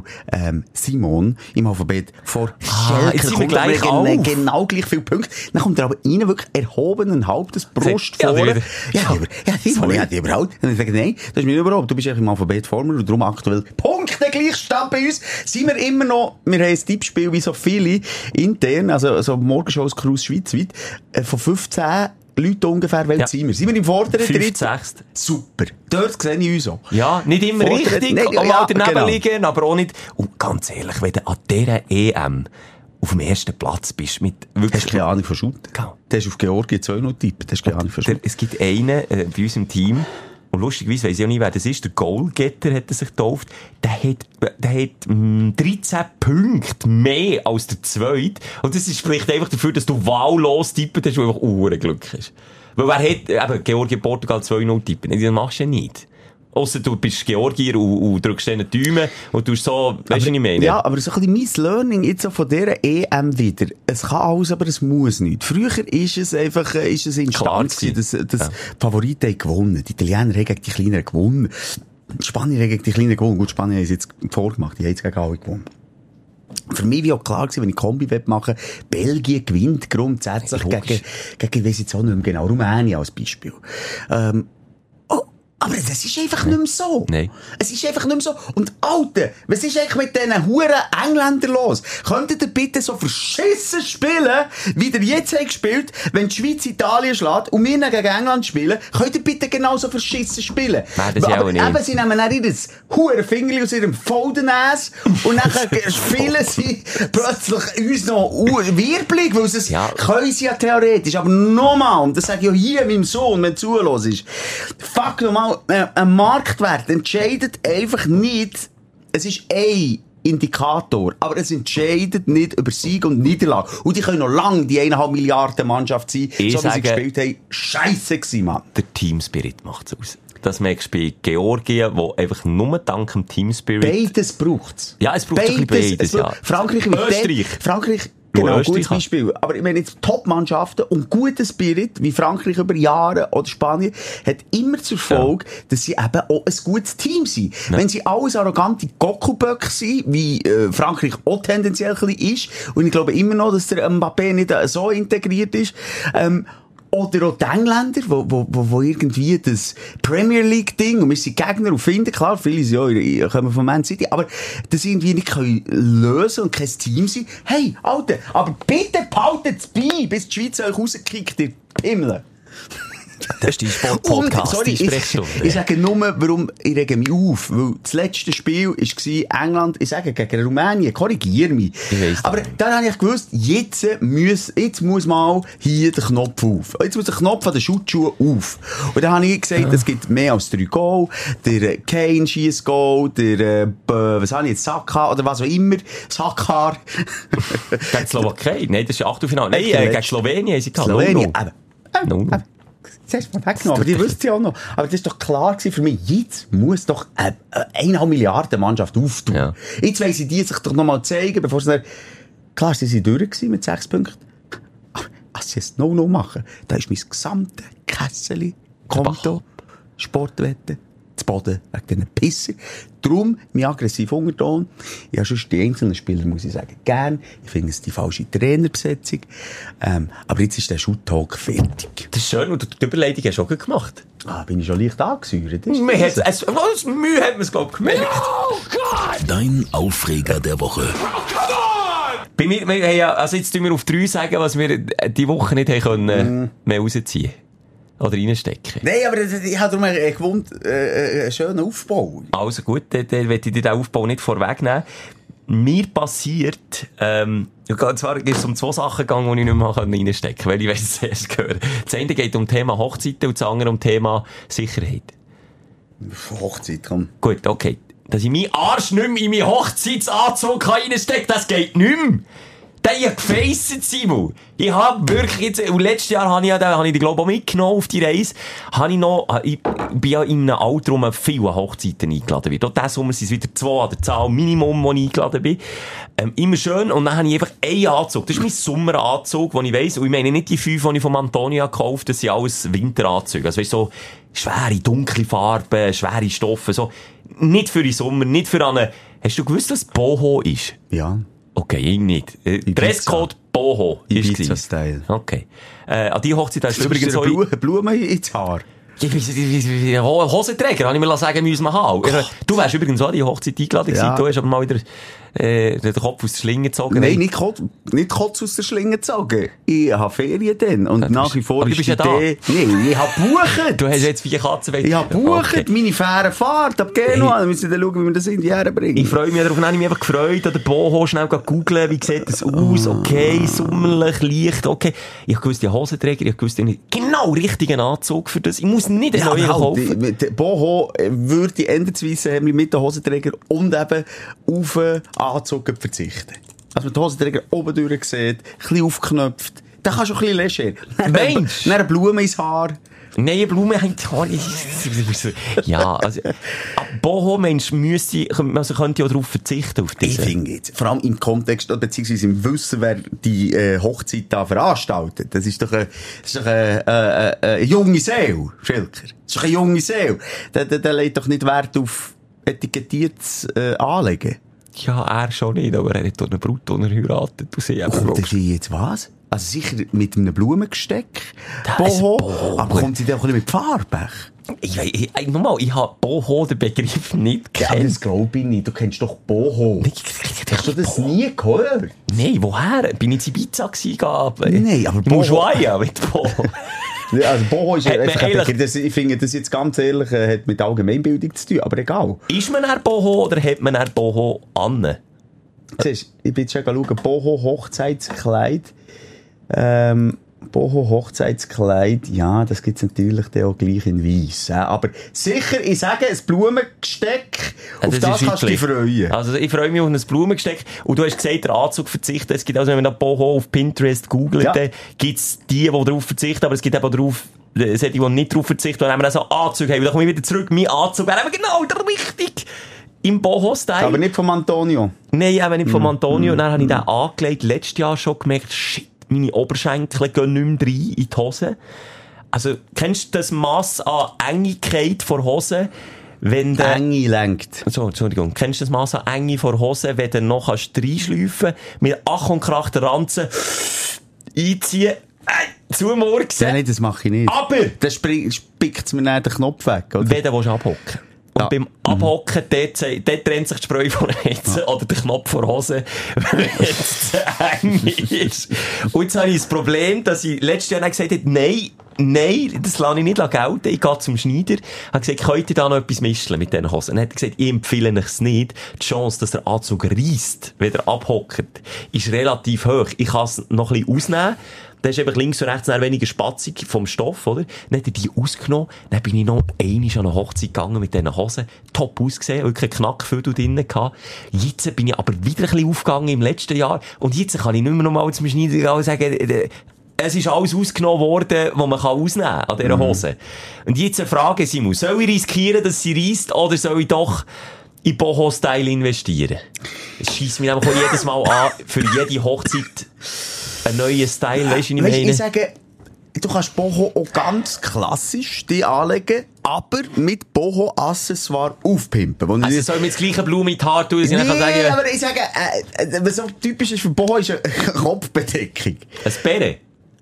[SPEAKER 5] Simon im Alphabet vor
[SPEAKER 4] Schelker kommt gleich
[SPEAKER 5] genau gleich viele Punkte. Dann kommt er aber rein, wirklich erhobenen Hauptes, Brust vorne. Simon, ich habe dich überholt. Und ich sage, nein, das ist mir überhaupt. Du bist eigentlich im Alphabet vor mir und darum aktuell Punkte Gleichstand bei uns. Sind wir immer noch, wir haben ein Tippspiel wie so viele intern, also so Morgenshows Cruise schweizweit, von 15 Leuten ungefähr, welche sind wir? Sind wir im vorderen Dritt?
[SPEAKER 4] 5-6.
[SPEAKER 5] Super. Dort sehe ich uns auch.
[SPEAKER 4] Ja, nicht immer richtig, auch mal daneben liegen, aber auch nicht. Und ganz ehrlich, wenn du an dieser EM auf dem ersten Platz bist, mit wirklich...
[SPEAKER 5] Hast du keine Ahnung von Shooten?
[SPEAKER 4] Genau.
[SPEAKER 5] Du hast auf Georgien 2-0 tippt, hast du keine Ahnung von Shooten.
[SPEAKER 4] Es gibt einen bei uns im Team, und lustigerweise weiss ich auch nicht, wer das ist. Der Goalgetter hat er sich getauft. Der hat 13 Punkte mehr als der Zweite. Und das spricht einfach dafür, dass du wahllos tippen hast, wo einfach Glück ist. Weil wer hat, eben, Georgien, Portugal 2-0 tippen? Das machst du ja nicht. Ausser du bist Georgier und drückst denen die Daumen und tust so, weißt du, was ich meine?
[SPEAKER 5] Ja, aber so ein bisschen mein Learning jetzt so von dieser EM wieder. Es kann alles, aber es muss nicht. Früher ist es einfach, ist es Instanz gewesen, dass die Favoriten haben gewonnen. Die Italiener haben gegen die Kleinen gewonnen. Die Spanier haben gegen die Kleinen gewonnen. Gut, Spanier haben es jetzt vorgemacht. Die haben jetzt gegen alle gewonnen. Für mich war auch klar gewesen, wenn ich Kombi machen will, Belgien gewinnt grundsätzlich gegen, ich weiss jetzt auch nicht mehr genau, Rumänien als Beispiel. Aber das ist einfach nicht mehr so.
[SPEAKER 4] Nein.
[SPEAKER 5] Es ist einfach nicht mehr so. Und Alter, was ist eigentlich mit diesen huren Engländern los? Könntet ihr bitte so verschissen spielen, wie ihr jetzt habt gespielt, wenn die Schweiz Italien schlägt und wir dann gegen England spielen? Könnt ihr bitte genauso verschissen spielen?
[SPEAKER 4] Nein, das aber auch nicht.
[SPEAKER 5] Eben, sie nehmen dann ihr huren Fingerli aus ihrem Foldenäs und dann spielen sie plötzlich uns noch wirbelig, weil sie es können sie ja theoretisch. Aber nochmal, und das sage ich auch hier meinem Sohn, wenn du zuhörst, fuck nochmal, ein Marktwert entscheidet einfach nicht, es ist ein Indikator, aber es entscheidet nicht über Sieg und Niederlage. Und die können noch lange die 1,5 Milliarden Mannschaft sein, so wie sie gespielt haben. Scheisse gewesen, Mann.
[SPEAKER 4] Der Teamspirit macht's aus. Das merkst du bei Georgien, wo einfach nur dank dem Teamspirit...
[SPEAKER 5] Beides braucht's.
[SPEAKER 4] Ja, es braucht ein bisschen beides, ja.
[SPEAKER 5] Frankreich,
[SPEAKER 4] Österreich.
[SPEAKER 5] Genau, gutes Beispiel. Aber ich meine jetzt Top-Mannschaften und guter Spirit, wie Frankreich über Jahre oder Spanien, hat immer zur Folge, dass sie eben auch ein gutes Team sind. Ja. Wenn sie alles arrogante Gokuböcke sind, wie Frankreich auch tendenziell ein bisschen ist, und ich glaube immer noch, dass der Mbappé nicht so integriert ist, oder auch die Engländer, wo irgendwie das Premier League-Ding, und wir sind Gegner und finden, klar, viele sind ja, kommen von Man City, aber das irgendwie nicht können lösen und kein Team sein. Hey, Alter, aber bitte behaltet's bei, bis die Schweiz euch rauskickt, ihr Pimmel.
[SPEAKER 4] Das ist dein Sport-Podcast, die Sprechstunde.
[SPEAKER 5] Ich sage nur, warum ich rege mich auf, weil das letzte Spiel war England, ich sage, gegen Rumänien, korrigier mich. Aber dann habe ich gewusst, jetzt muss mal hier der Knopf auf. Jetzt muss der Knopf an den Schutzschuhen auf. Und dann habe ich gesagt, es gibt mehr als 3 Goal, der Kane schießt Goal, der, was habe ich jetzt, Saka, oder was auch immer, Sakar.
[SPEAKER 4] Gegen Slowakei? Nein, das ist Achtelfinale. Nein, gegen Slowenien haben sie gehabt.
[SPEAKER 5] Slowenien, das hast du mal weggenommen, aber die wüssten ja auch noch. Aber das war doch klar gewesen für mich, jetzt muss doch eine 1,5 Milliarden Mannschaft auftun. Ja. Jetzt weiss ich die sich doch noch mal zeigen, bevor sie dann... Klar, sie sind durch gewesen mit 6 Punkten. Aber als sie jetzt No-No machen, da ist mein gesamtes Kessel, Konto, Sportwetten, zu Boden, wegen diesen Pisser. Darum mein aggressiver Unterton. Ich habe schon die einzelnen Spieler, muss ich sagen, gern. Ich finde es die falsche Trainerbesetzung. Aber jetzt ist der Shoot-Talk fertig.
[SPEAKER 4] Das ist schön, und die Überleitung hast du auch gut gemacht.
[SPEAKER 5] Bin ich schon leicht angesäuert?
[SPEAKER 4] Mühe hat man es, glaube ich, gemerkt.
[SPEAKER 3] Oh Gott! Dein Aufreger der Woche.
[SPEAKER 4] Bei mir, wir haben ja, also jetzt tun wir auf 3 sagen, was wir die Woche nicht haben können, mehr rausziehen. Oder reinstecken.
[SPEAKER 5] Nein, aber ich habe darum gewohnt, einen schönen Aufbau.
[SPEAKER 4] Also gut, dann will ich dir den Aufbau nicht vorwegnehmen. Mir passiert, und zwar ist es um 2 Sachen gegangen, die ich nicht mehr reinstecken konnte, weil ich es zuerst hören. Das eine geht um Thema Hochzeiten und das andere um Thema Sicherheit.
[SPEAKER 5] Hochzeit, komm.
[SPEAKER 4] Gut, okay. Dass ich meinen Arsch nicht mehr in meinen Hochzeitsanzug reinstecke, das geht nicht mehr. Der hat gefeisset, Simon. Ich hab wirklich jetzt, und letztes Jahr habe ich die, glaube ich, auch mitgenommen auf die Reise. Ich bin ja in einem Alter, wo man viele Hochzeiten eingeladen wird. Auch diesen Sommer sind es wieder 2 an der Zahl Minimum, wo ich eingeladen bin. Immer schön. Und dann habe ich einfach einen Anzug. Das ist mein Sommeranzug, den ich weiss. Und ich meine nicht die 5, die ich von Antonia gekauft habe. Das sind alles Winteranzüge. Also weißt, so schwere, dunkle Farben, schwere Stoffe. So. Nicht für den Sommer, nicht für eine... Hast du gewusst, was Boho ist?
[SPEAKER 5] Ja.
[SPEAKER 4] Okay, ich nicht. Dresscode Boho.
[SPEAKER 5] Ibiza-Style.
[SPEAKER 4] Okay. An die Hochzeit hast du übrigens so...
[SPEAKER 5] Blumen ins Haar.
[SPEAKER 4] Hosenträger, habe ich mir sagen müssen haben. Du wärst übrigens auch an die Hochzeit eingeladen gewesen. Du hast aber mal wieder den Kopf aus der Schlinge gezogen.
[SPEAKER 5] Nein, nicht Kopf aus der Schlinge gezogen. Ich habe Ferien dann. Und nach wie vor ist die Idee... Nein, ich habe gebucht.
[SPEAKER 4] Du hast jetzt 4 Katzen.
[SPEAKER 5] Ich habe gebucht, meine faire Fahrt ab Genua. Dann müssen wir schauen, wie wir das in die Jahre bringen.
[SPEAKER 4] Ich freue mich darauf. Dann habe ich mich einfach gefreut, an der Boho schnell googeln, wie sieht das aus? Okay, sommerlich, leicht, okay. Ich habe gewusst, die Hosenträger, ich habe gewusst, genau richtigen Anzug für das. Ich muss nicht einen neuen kaufen.
[SPEAKER 5] Boho würde änderungsweise mit den Hosenträger und eben auf Anzug verzichten. Also mit den Hosenträger oben durchgesehen, ein bisschen aufgeknöpft. Da kannst du ein bisschen leger.
[SPEAKER 4] Mensch!
[SPEAKER 5] Dann eine Blume ins Haar.
[SPEAKER 4] Nein, Blumen haben ja, also, Boho, Mensch, könnte ja darauf verzichten, auf
[SPEAKER 5] Ich
[SPEAKER 4] diese.
[SPEAKER 5] finde jetzt, vor allem im Kontext, beziehungsweise im Wissen, wer die Hochzeit da veranstaltet. Das ist doch eine junge Seele, Schilker. Das ist doch eine junge Seele. Der legt doch nicht Wert auf etikettiertes Anlegen.
[SPEAKER 4] Ja, er schon nicht, aber er hat doch eine Brut, die er heiratet. Du siehst aber
[SPEAKER 5] Kommt sie jetzt was? Also sicher mit einem Blumengesteck.
[SPEAKER 4] Das ist Boho.
[SPEAKER 5] Aber kommt sie dann auch ein bisschen mit Farbe?
[SPEAKER 4] Ich habe Boho, den Begriff nicht
[SPEAKER 5] Ja,
[SPEAKER 4] gekannt.
[SPEAKER 5] das glaube ich nicht. Du kennst doch Boho. Hast du das nie gehört?
[SPEAKER 4] Nein, woher? Bin ich in Ibiza gewesen?
[SPEAKER 5] Nein, aber
[SPEAKER 4] Boho.
[SPEAKER 5] Boho-
[SPEAKER 4] Ushuaia mit Boho.
[SPEAKER 5] Ja, also Boho ist
[SPEAKER 4] Hat man
[SPEAKER 5] einfach ein
[SPEAKER 4] eigentlich-
[SPEAKER 5] Begriff. Ich finde das jetzt ganz ehrlich, hat mit Allgemeinbildung zu tun, aber egal.
[SPEAKER 4] Ist man ein Boho oder hat man ein Boho an?
[SPEAKER 5] Siehst, ich bin jetzt schon schauen, Boho Hochzeitskleid. Boho Hochzeitskleid, ja, das gibt's natürlich dann auch gleich in weiss. Aber sicher, ich sage, ein Blumengesteck, auf das kannst du dich freuen.
[SPEAKER 4] Also ich freue mich auf ein Blumengesteck. Und du hast gesagt, der Anzug verzichten. Es gibt also, wenn man nach Boho auf Pinterest googelt,
[SPEAKER 5] Ja.
[SPEAKER 4] dann gibt's die darauf verzichten, aber es gibt eben auch solche, die nicht darauf verzichten, und dann haben wir so Anzug haben. Und dann komme ich wieder zurück, mein Anzug wäre eben genau der richtig im Boho-Style.
[SPEAKER 5] Aber nicht vom Antonio.
[SPEAKER 4] Nein, eben nicht von Antonio. Und dann habe ich den angelegt, letztes Jahr schon gemerkt, shit, meine Oberschenkel gehen nicht mehr rein in die Hose. Also, kennst du das Mass an Engigkeit vor Hose, wenn der...
[SPEAKER 5] Enge lenkt.
[SPEAKER 4] So, Entschuldigung. Kennst du das Mass an Enge vor Hose, wenn du noch reinschleifen kannst, mit Ach und Krach den Ranzen einziehen, zumurksen.
[SPEAKER 5] Ja, nein, das mache ich nicht.
[SPEAKER 4] Aber,
[SPEAKER 5] Dann spickt mir dann den Knopf weg, oder?
[SPEAKER 4] wenn du abhocken. Und
[SPEAKER 5] Ja.
[SPEAKER 4] beim Abhocken, dort trennt sich die Spreu von der Hitze oder der Knopf vor der Hose, wenn es zu eng ist. Und jetzt habe ich das Problem, dass ich letztes Jahr gesagt habe, nein, das lasse ich nicht gelten. Ich gehe zum Schneider, habe gesagt, könnt ihr da noch etwas mischen mit diesen Hosen? Dann hat er gesagt, ich empfehle euch nicht. Die Chance, dass der Anzug reisst, wenn er abhockt, ist relativ hoch. Ich kann es noch ein bisschen ausnehmen. Da ist eben links und rechts weniger Spatzig vom Stoff, oder? Dann hat er die ausgenommen. Dann bin ich noch einmal an eine Hochzeit gegangen mit diesen Hosen. Top ausgesehen, wirklich ein Knackviertel drinnen gehabt. Jetzt bin ich aber wieder ein bisschen aufgegangen im letzten Jahr. Und jetzt kann ich nicht mehr nochmal zum Schneider gehen und sagen, es ist alles ausgenommen worden, was man ausnehmen kann an dieser Hose. Und jetzt eine Frage, Simon, soll ich riskieren, dass sie reisst, oder soll ich doch in Boho-Style investieren? Es scheisst mich nämlich auch jedes Mal an, für jede Hochzeit einen neuen Style, weisst du, wie ich meine?
[SPEAKER 5] Ich sage, du kannst Boho auch ganz klassisch die anlegen, aber mit Boho-Accessoire aufpimpen.
[SPEAKER 4] Also soll mir das gleiche Blume in die Haare tun, dass ich dann kann sagen,
[SPEAKER 5] aber ich sage, was so typisch ist für Boho, ist eine Kopfbedeckung.
[SPEAKER 4] ein Bären.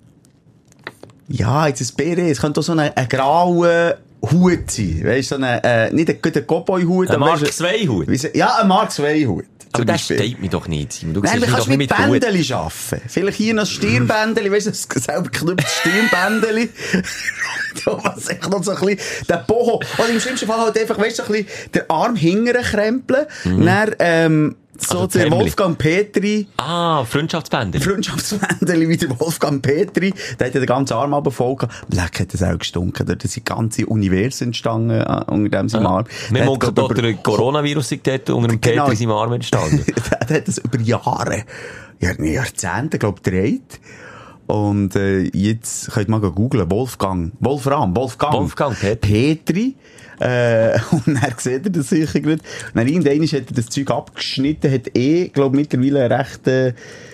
[SPEAKER 5] Ja, jetzt ein Beret, es könnte auch so ein grauer Hut sein. Weißt du, so nicht ein Cowboy-Hut,
[SPEAKER 4] Ein
[SPEAKER 5] aber
[SPEAKER 4] Mark
[SPEAKER 5] weisst du-
[SPEAKER 4] II-Hut.
[SPEAKER 5] Ja, ein Mark II-Hut.
[SPEAKER 4] Aber
[SPEAKER 5] zum
[SPEAKER 4] das
[SPEAKER 5] Beispiel.
[SPEAKER 4] steht mir doch nicht, Simon. Du
[SPEAKER 5] Nein,
[SPEAKER 4] siehst
[SPEAKER 5] du
[SPEAKER 4] mich
[SPEAKER 5] kannst
[SPEAKER 4] doch nicht
[SPEAKER 5] mit
[SPEAKER 4] mit Hut.
[SPEAKER 5] Bändeli arbeiten. Vielleicht hier noch ein Stirnbändeli, weißt du, das selber geknüpftes Stirnbändeli. Was echt noch so ein bisschen, der Boho. Oder im schlimmsten Fall halt einfach, weißt du, so ein bisschen den Arm hingern krempeln. Dann, so
[SPEAKER 4] Also das
[SPEAKER 5] der
[SPEAKER 4] Hemdli.
[SPEAKER 5] Wolfgang Petri,
[SPEAKER 4] Ah, Freundschaftsbänder.
[SPEAKER 5] Freundschaftsbändeli wie der Wolfgang Petri, der hat ja den ganzen Arm aber voll gehabt. Leck hat das auch gestunken. Dort sind ganze Universen entstanden unter dem seinem Arm.
[SPEAKER 4] Wir
[SPEAKER 5] Der
[SPEAKER 4] haben
[SPEAKER 5] hat, glaub,
[SPEAKER 4] dort der Coronavirus dort unter dem
[SPEAKER 5] Genau.
[SPEAKER 4] Peter in seinem Arm entstanden.
[SPEAKER 5] der hat das über Jahre, ja, Jahrzehnte, glaub, gedreht. Und jetzt könnt ihr mal googeln, Wolfgang Petri. Und dann seht ihr das sicher nicht. Und dann irgendwann hat er das Zeug abgeschnitten, hat glaub, mittlerweile einen rechten,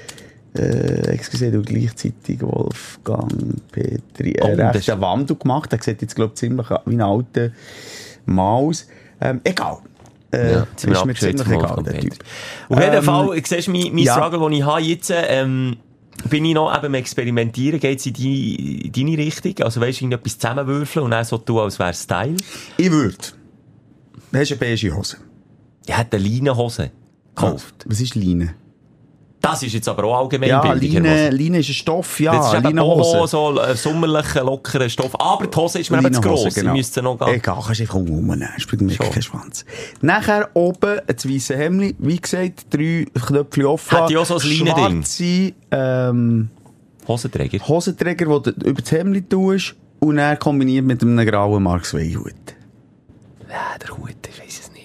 [SPEAKER 5] du gleichzeitig Wolfgang Petri, einen
[SPEAKER 4] das
[SPEAKER 5] rechten Wandel gemacht. Der sieht jetzt, glaub, ziemlich wie ein alter Mann aus. Egal.
[SPEAKER 4] Ja,
[SPEAKER 5] Ist mir ziemlich egal,
[SPEAKER 4] Wolfgang
[SPEAKER 5] der
[SPEAKER 4] Peter.
[SPEAKER 5] Typ.
[SPEAKER 4] Auf jeden Fall, siehst du, mein
[SPEAKER 5] ja.
[SPEAKER 4] Struggle, den ich habe jetzt, bin ich noch eben am Experimentieren, geht's in deine Richtung? Also weisst du, etwas zusammenwürfeln und dann so tun, als wäre Style?
[SPEAKER 5] Ich würde. Du hast eine beige Hose.
[SPEAKER 4] Ich hätte eine Leinenhose gekauft.
[SPEAKER 5] Was ist Leine?
[SPEAKER 4] Das ist jetzt aber auch allgemein
[SPEAKER 5] Ja,
[SPEAKER 4] Bildung, Herr Moser.
[SPEAKER 5] Leine ist ein Stoff, ja.
[SPEAKER 4] Das ist eben
[SPEAKER 5] Leinenhose.
[SPEAKER 4] Boho, so ein sommerlicher, lockerer Stoff. Aber die Hose ist mir eben zu
[SPEAKER 5] Leinenhose,
[SPEAKER 4] gross. Ich müsste noch gehen.
[SPEAKER 5] Egal, kannst du einfach rumnehmen. Spielt mir keinen Schwanz. Nachher oben ein weisses Hemdli. Wie gesagt, 3 Knöpfe offen.
[SPEAKER 4] Hat die auch so ein Leinending?
[SPEAKER 5] Schwarze,
[SPEAKER 4] Hosenträger.
[SPEAKER 5] Hosenträger, die du über das Hemdli tust. Und dann kombiniert mit einem grauen Mark II Hut.
[SPEAKER 4] Ja, der Hut, ich weiss es nicht.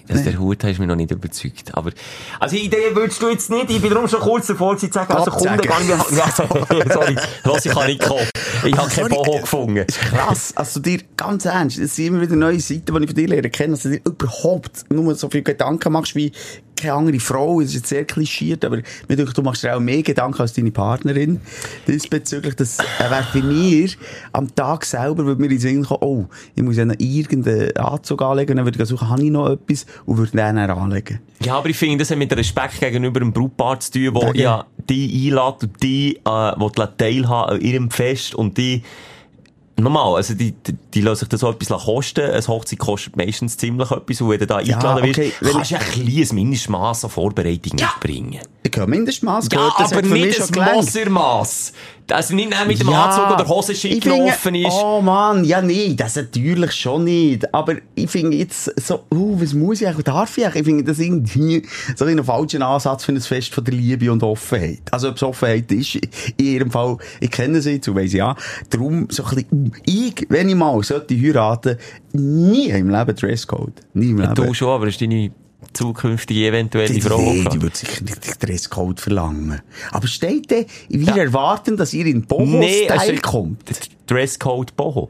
[SPEAKER 4] Also der Hut hast mich noch nicht überzeugt. Aber, also Idee würdest du jetzt nicht, ich bin darum schon kurz davor zu sagen, also Kunden gar nicht mehr, ja, sorry, ich kann nicht kommen. Ich habe kein Boho gefunden.
[SPEAKER 5] Das ist krass. Also dir, ganz ernst, es sind immer wieder neue Seiten, die ich von dir lernen kenne, dass du dir überhaupt nur so viele Gedanken machst wie keine andere Frau. Das ist jetzt sehr klischiert, aber mir denke, du machst dir auch mehr Gedanken als deine Partnerin. Diesbezüglich, das wäre für mich am Tag selber, würde mir in den Sinn kommen, oh, ich muss ja noch irgendeinen Anzug anlegen, dann würde ich suchen, habe ich noch etwas und würde den dann anlegen.
[SPEAKER 4] Ja, aber ich finde, das hat mit Respekt gegenüber dem Brautpaar zu tun, wo ja die einlädt und die teilhaben an ihrem Fest und die normal, also die lassen sich das so etwas kosten. Eine Hochzeit kostet meistens ziemlich etwas. Und wenn du da eingeladen wirst, kannst du ein kleines Mindestmaß an Vorbereitung mitbringen.
[SPEAKER 5] Ich kann Mindestmaß
[SPEAKER 4] gehört, das aber nicht das Mosermaß. Also nicht mit dem Anzug oder Hose schick gelaufen ist.
[SPEAKER 5] Oh Mann, ja nee, das natürlich schon nicht. Aber ich finde jetzt so, was muss ich eigentlich, darf ich eigentlich? Ich finde das irgendwie so ein falscher Ansatz für ein Fest von der Liebe und Offenheit. Also ob es Offenheit ist, in ihrem Fall, ich kenne sie, so weiss ich ja. Darum so ein bisschen, wenn ich mal sollte heiraten, nie im Leben Dresscode. Nie im Leben.
[SPEAKER 4] Du schon, aber ist deine zukünftige eventuelle Frau.
[SPEAKER 5] Nee, die würde sicher nicht den Dresscode verlangen. Aber steht da, wir erwarten, dass ihr in Boho-Style kommt?
[SPEAKER 4] Dresscode Boho.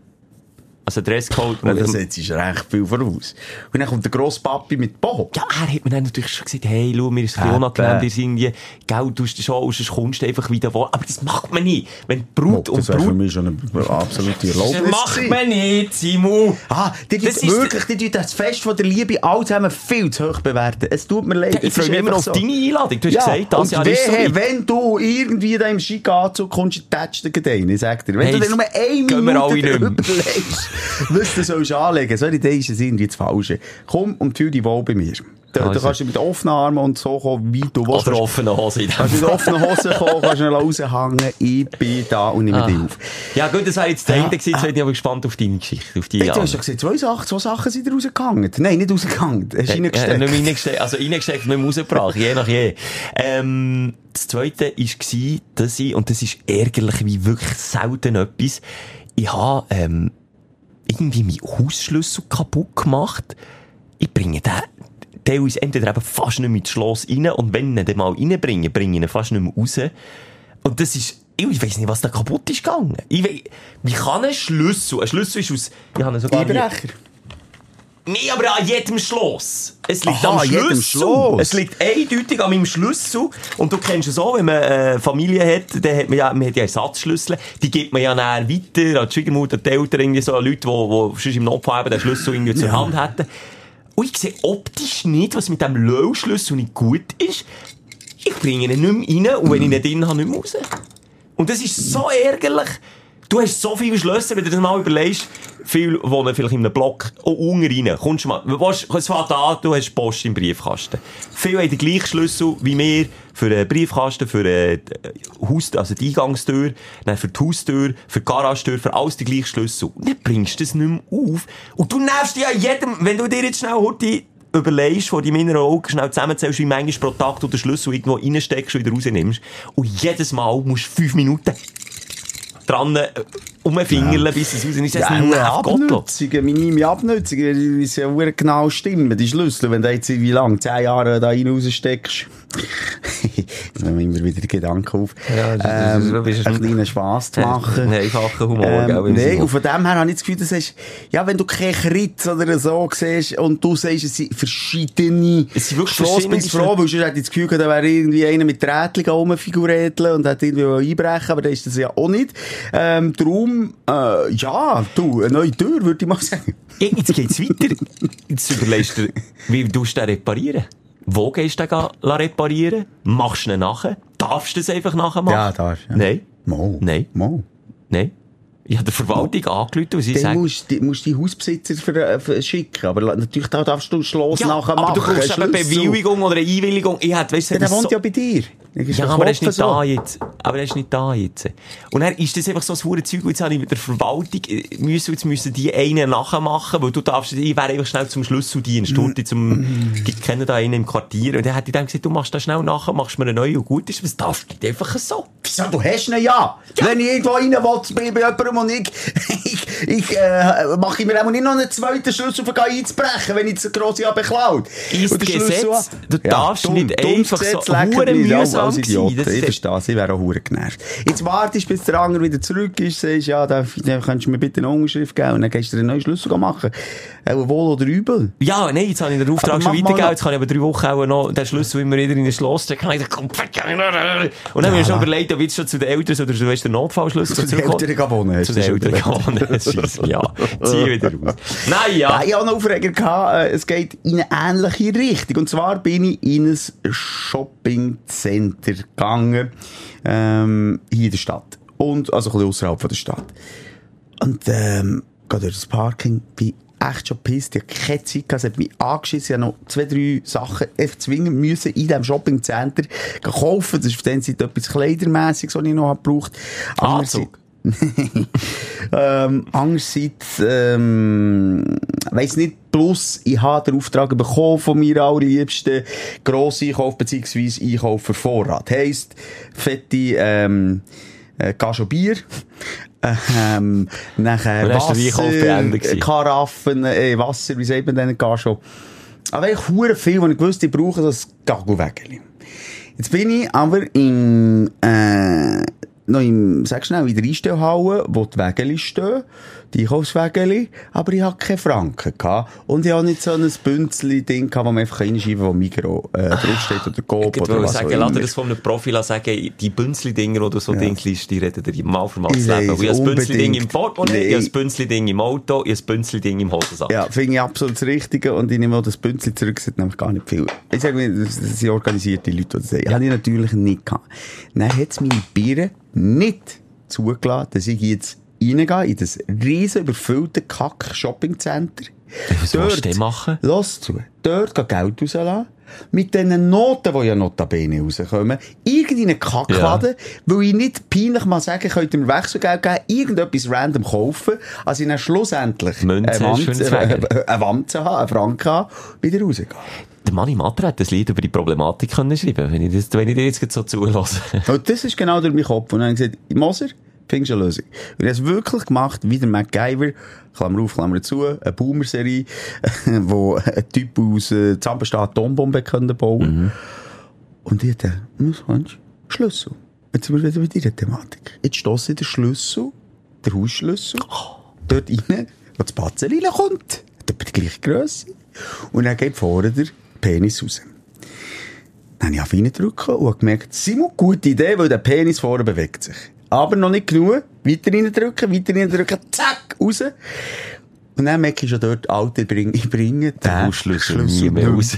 [SPEAKER 4] Also Dresscode...
[SPEAKER 5] Das setzt ist recht viel voraus. Und dann kommt der Grosspapi mit Boho.
[SPEAKER 4] Ja, er hat mir dann natürlich schon gesagt, hey, schau, mir ist es unangenehm, wir sind irgendwie, gell, du hast schon aus, sonst kommst du einfach wieder vor. Aber das macht man nicht. Wenn Brut und
[SPEAKER 5] das wäre für mich schon eine absolute Erlaubnis.
[SPEAKER 4] Das macht man nicht, Simon.
[SPEAKER 5] Die tun das Fest von der Liebe alle zusammen viel zu hoch bewerten. Es tut mir leid.
[SPEAKER 4] Ja, ich freue mich immer auf deine Einladung. Du hast gesagt, das Jahr ist so weit.
[SPEAKER 5] Wenn du irgendwie da im schicken Anzug kommst, tätschst du den, ich sag dir. Wenn du dir nur 1 Minute überlegst, was du sollst anlegen, so eine Idee ist es irgendwie das Falsche. Komm und fühl dich wohl bei mir. Du kannst mit offenen Armen und so kommen, wie du willst.
[SPEAKER 4] Oder offenen Hosen.
[SPEAKER 5] Kannst mit offenen Hosen kommen, kannst schnell raushängen, ich bin da und nehme dich auf.
[SPEAKER 4] Ja gut, das war jetzt der Ende gewesen, jetzt bin ich aber gespannt auf deine Geschichte, auf die
[SPEAKER 5] Du hast ja gesagt, zwei Sachen sind rausgegangen. Nein, nicht rausgegangen. Hast du reingesteckt?
[SPEAKER 4] Nicht reingesteckt, also reingesteckt, nicht mehr rausgebracht, je nach je. Das Zweite war, dass ich, und das ist ärgerlich wie wirklich selten etwas, ich habe, irgendwie meinen Hausschlüssel kaputt gemacht. Ich bringe den teilweise entweder eben fast nicht mehr ins Schloss rein und wenn ich ihn dann mal reinbringe, bringe ich ihn fast nicht mehr raus. Und das ist, ich weiss nicht, was da kaputt ist gegangen. Wie kann ein Schlüssel ist aus, ich habe sogar
[SPEAKER 5] Einbrecher.
[SPEAKER 4] Nee, aber an jedem Schloss. Es liegt am Schlüssel. Es liegt eindeutig an meinem Schlüssel. Und du kennst es so, wenn man eine Familie hat, dann hat man ja Ersatzschlüssel. Die gibt man ja nachher weiter an die Schwiegermutter, die Eltern, irgendwie so Leute, die sonst im Notfall eben den Schlüssel irgendwie zur Hand hätten. Und ich sehe optisch nicht, was mit dem Löschlüssel nicht gut ist. Ich bringe ihn nicht mehr rein und wenn ich ihn drin habe, nicht mehr raus. Und das ist so ärgerlich. Du hast so viele Schlösser, wenn du das mal überlegst, viele wohnen vielleicht in einem Block, unten rein. Kommst du mal, es fängt an, du hast Post im Briefkasten. Viele haben den gleichen Schlüssel wie wir für den Briefkasten, für den Haus, also die Eingangstür, dann für die Haustür, für die Garagentür, für alles den gleichen Schlüssel. Und dann bringst du das nicht mehr auf. Und du nervst ja jedem, wenn du dir jetzt schnell heute überlegst, vor die inneren Augen schnell zusammenzählst, wie manchmal pro Tag du den Schlüssel irgendwo reinsteckst und wieder rausnimmst. Und jedes Mal musst du 5 Minuten dran umfingerle, bis es raus ist. Das ist
[SPEAKER 5] nur Abnutzungen, minime Abnutzungen, die ist ja genau stimmen, die Schlüssel, wenn du jetzt wie lang, 10 Jahre da rein raussteckst. Ich nehme immer wieder die Gedanken auf. Ja, einen kleinen Spass zu machen.
[SPEAKER 4] Ein einfacher Humor,
[SPEAKER 5] nein, und von dem her habe ich das Gefühl, dass heißt, ja, wenn du keinen Kritz oder so siehst und du sagst, es sind verschiedene Schlossbildfrauen, weil sonst hätte ich das Gefühl, da wäre irgendwie einer mit Rätseln rumfiguräteln und hätte irgendwie einbrechen, aber das ist das ja auch nicht. Darum, ja, du, eine neue Tür, würde ich mal sagen.
[SPEAKER 4] Jetzt geht's weiter. Jetzt überlegst du, wie tust du den reparieren? Wo gehst du den reparieren? Machst du ihn nachher? Darfst du das einfach nachher machen?
[SPEAKER 5] Ja, darfst du. Ja.
[SPEAKER 4] Nein.
[SPEAKER 5] Nein.
[SPEAKER 4] Nein. Ich habe der Verwaltung angerufen und sie sagen...
[SPEAKER 5] Du musst die Hausbesitzer schicken, aber natürlich darfst du das Schloss nachher machen.
[SPEAKER 4] Aber du brauchst eine Bewilligung oder eine Einwilligung. Der
[SPEAKER 5] wohnt ja bei dir.
[SPEAKER 4] Ja, aber er ist nicht da jetzt. Und dann ist das einfach so ein verdammtes Zeug, und jetzt habe ich mit der Verwaltung müssen die einen nachmachen, weil ich wäre einfach schnell zum Schlüsseldienst, ich kenne da einen im Quartier, und dann hat ich dann gesagt, du machst das schnell nachher, machst mir eine neue und gut ist, aber das darfst du nicht einfach so.
[SPEAKER 5] Wieso, du hast ihn ja. Wenn ich irgendwo rein will, bei jemandem und ich mache mir auch nicht noch einen zweiten Schlüssel, um einzubrechen, wenn ich das grosse habe beklaut.
[SPEAKER 4] Ist das Gesetz, du darfst nicht einfach so hure mühsam sein.
[SPEAKER 5] Ich verstehe es, ich wäre auch hure genervt. Jetzt wartest, bis der andere wieder zurück ist, sagst, ja, da könntest du mir bitte eine Unterschrift geben und dann gehst du dir einen neuen Schlüssel machen. Wohl oder übel?
[SPEAKER 4] Ja, nein, jetzt habe ich den Auftrag schon weitergegeben, jetzt kann ich aber 3 Wochen auch noch den Schlüssel immer wieder in ein Schloss stecken. Und dann habe ich mir schon überlegt, ob jetzt schon zu den Eltern oder du hast den Notfallschlüssel
[SPEAKER 5] zu den Eltern gewonnen.
[SPEAKER 4] Zu den Eltern gewonnen. Ja, zieh wieder raus. Nein, ja.
[SPEAKER 5] Ich hatte einen Aufreger gehabt, es geht in eine ähnliche Richtung. Und zwar bin ich in ein Shopping-Center gegangen, hier in der Stadt. Und, also ein bisschen ausserhalb von der Stadt. Und, gehe durch das Parking, bin echt schon gepisst, ich hatte keine Zeit gehabt, es hat mich angeschissen, ich habe noch 2, 3 Sachen zwingend müssen in diesem Shopping-Center kaufen. Das ist auf der einen Seite etwas Kleidermässiges, was ich noch gebraucht habe.
[SPEAKER 4] Anzug?
[SPEAKER 5] Andererseits, weiss nicht, plus, ich habe den Auftrag bekommen von mir allerliebsten Grosseinkauf bzw. Einkauf für Vorrat. Heisst, fette, Gacho Bier, nachher Wasser, Karaffen, Wasser, wie sagt man denn, Gacho? Aber eigentlich hure viel, wenn ich wusste, ich brauche das Gago-Wägeli. Jetzt bin ich aber noch sag schnell, in der Einstellhalle, wo die Wägeli stehen, die Einkaufswägeli, aber ich hatte keine Franken gehabt. Und ich habe nicht so ein Bünzli-Ding gehabt, wo man einfach reinschreiben, wo Migros draufsteht oder Coop oder was auch immer.
[SPEAKER 4] Lass dir das von einem Profi sagen, die Bünzli-Dinger, wo du so Ding liest, die reden dir mal für mal das Leben. Ich habe ein Bünzli-Ding im Portemonnaie, ich habe ein Bünzli-Ding im Auto, ich habe ein Bünzli-Ding im Hosensack.
[SPEAKER 5] Ja, finde ich absolut das Richtige und ich nehme auch das Bünzli zurück, das sind nämlich gar nicht viel. Ich sage mir, das sind organisierte Leute, die das sagen. Habe ich natürlich nicht gehabt. Dann hat es meine Birne nicht zugelassen, dass ich jetzt reingehe in das riesen überfüllte Kack-Shopping-Center.
[SPEAKER 4] Was willst du denn machen?
[SPEAKER 5] Lass zu. Dort Geld rauslassen. Mit diesen Noten, die ja notabene rauskommen. Irgendeinen Kackladen, weil ich nicht peinlich mal sagen, könnt ihr mir Wechselgeld geben, irgendetwas random kaufen, als ich dann schlussendlich eine Wanze habe, einen Franken habe, wieder rausgehen.
[SPEAKER 4] Der Manni Matter hat das Lied über die Problematik können schreiben, wenn ich dir jetzt so zulasse.
[SPEAKER 5] Und das ist genau durch meinen Kopf. Und dann habe ich gesagt, Moser, findest du eine Lösung? Und ich habe es wirklich gemacht, wie der MacGyver, Klammer auf, Klammer zu, eine Boomer-Serie, wo ein Typ aus Zahnbestaat Atombombe bauen können. Und ich dachte, Schlüssel. Jetzt sind wir wieder bei dieser Thematik. Jetzt stosse ich den Schlüssel, der Hausschlüssel, dort rein, wo das Batzel reinkommt. Etwa die gleiche Grösse. Und dann geht vorne der Penis raus. Dann habe ich reindrücken und habe gemerkt, Simon, gute Idee, weil der Penis vorne bewegt sich. Aber noch nicht genug. Weiter reindrücken, zack, raus. Und dann merke ich schon dort, Alter, ich bringe den
[SPEAKER 4] Schlüssel nie mehr raus.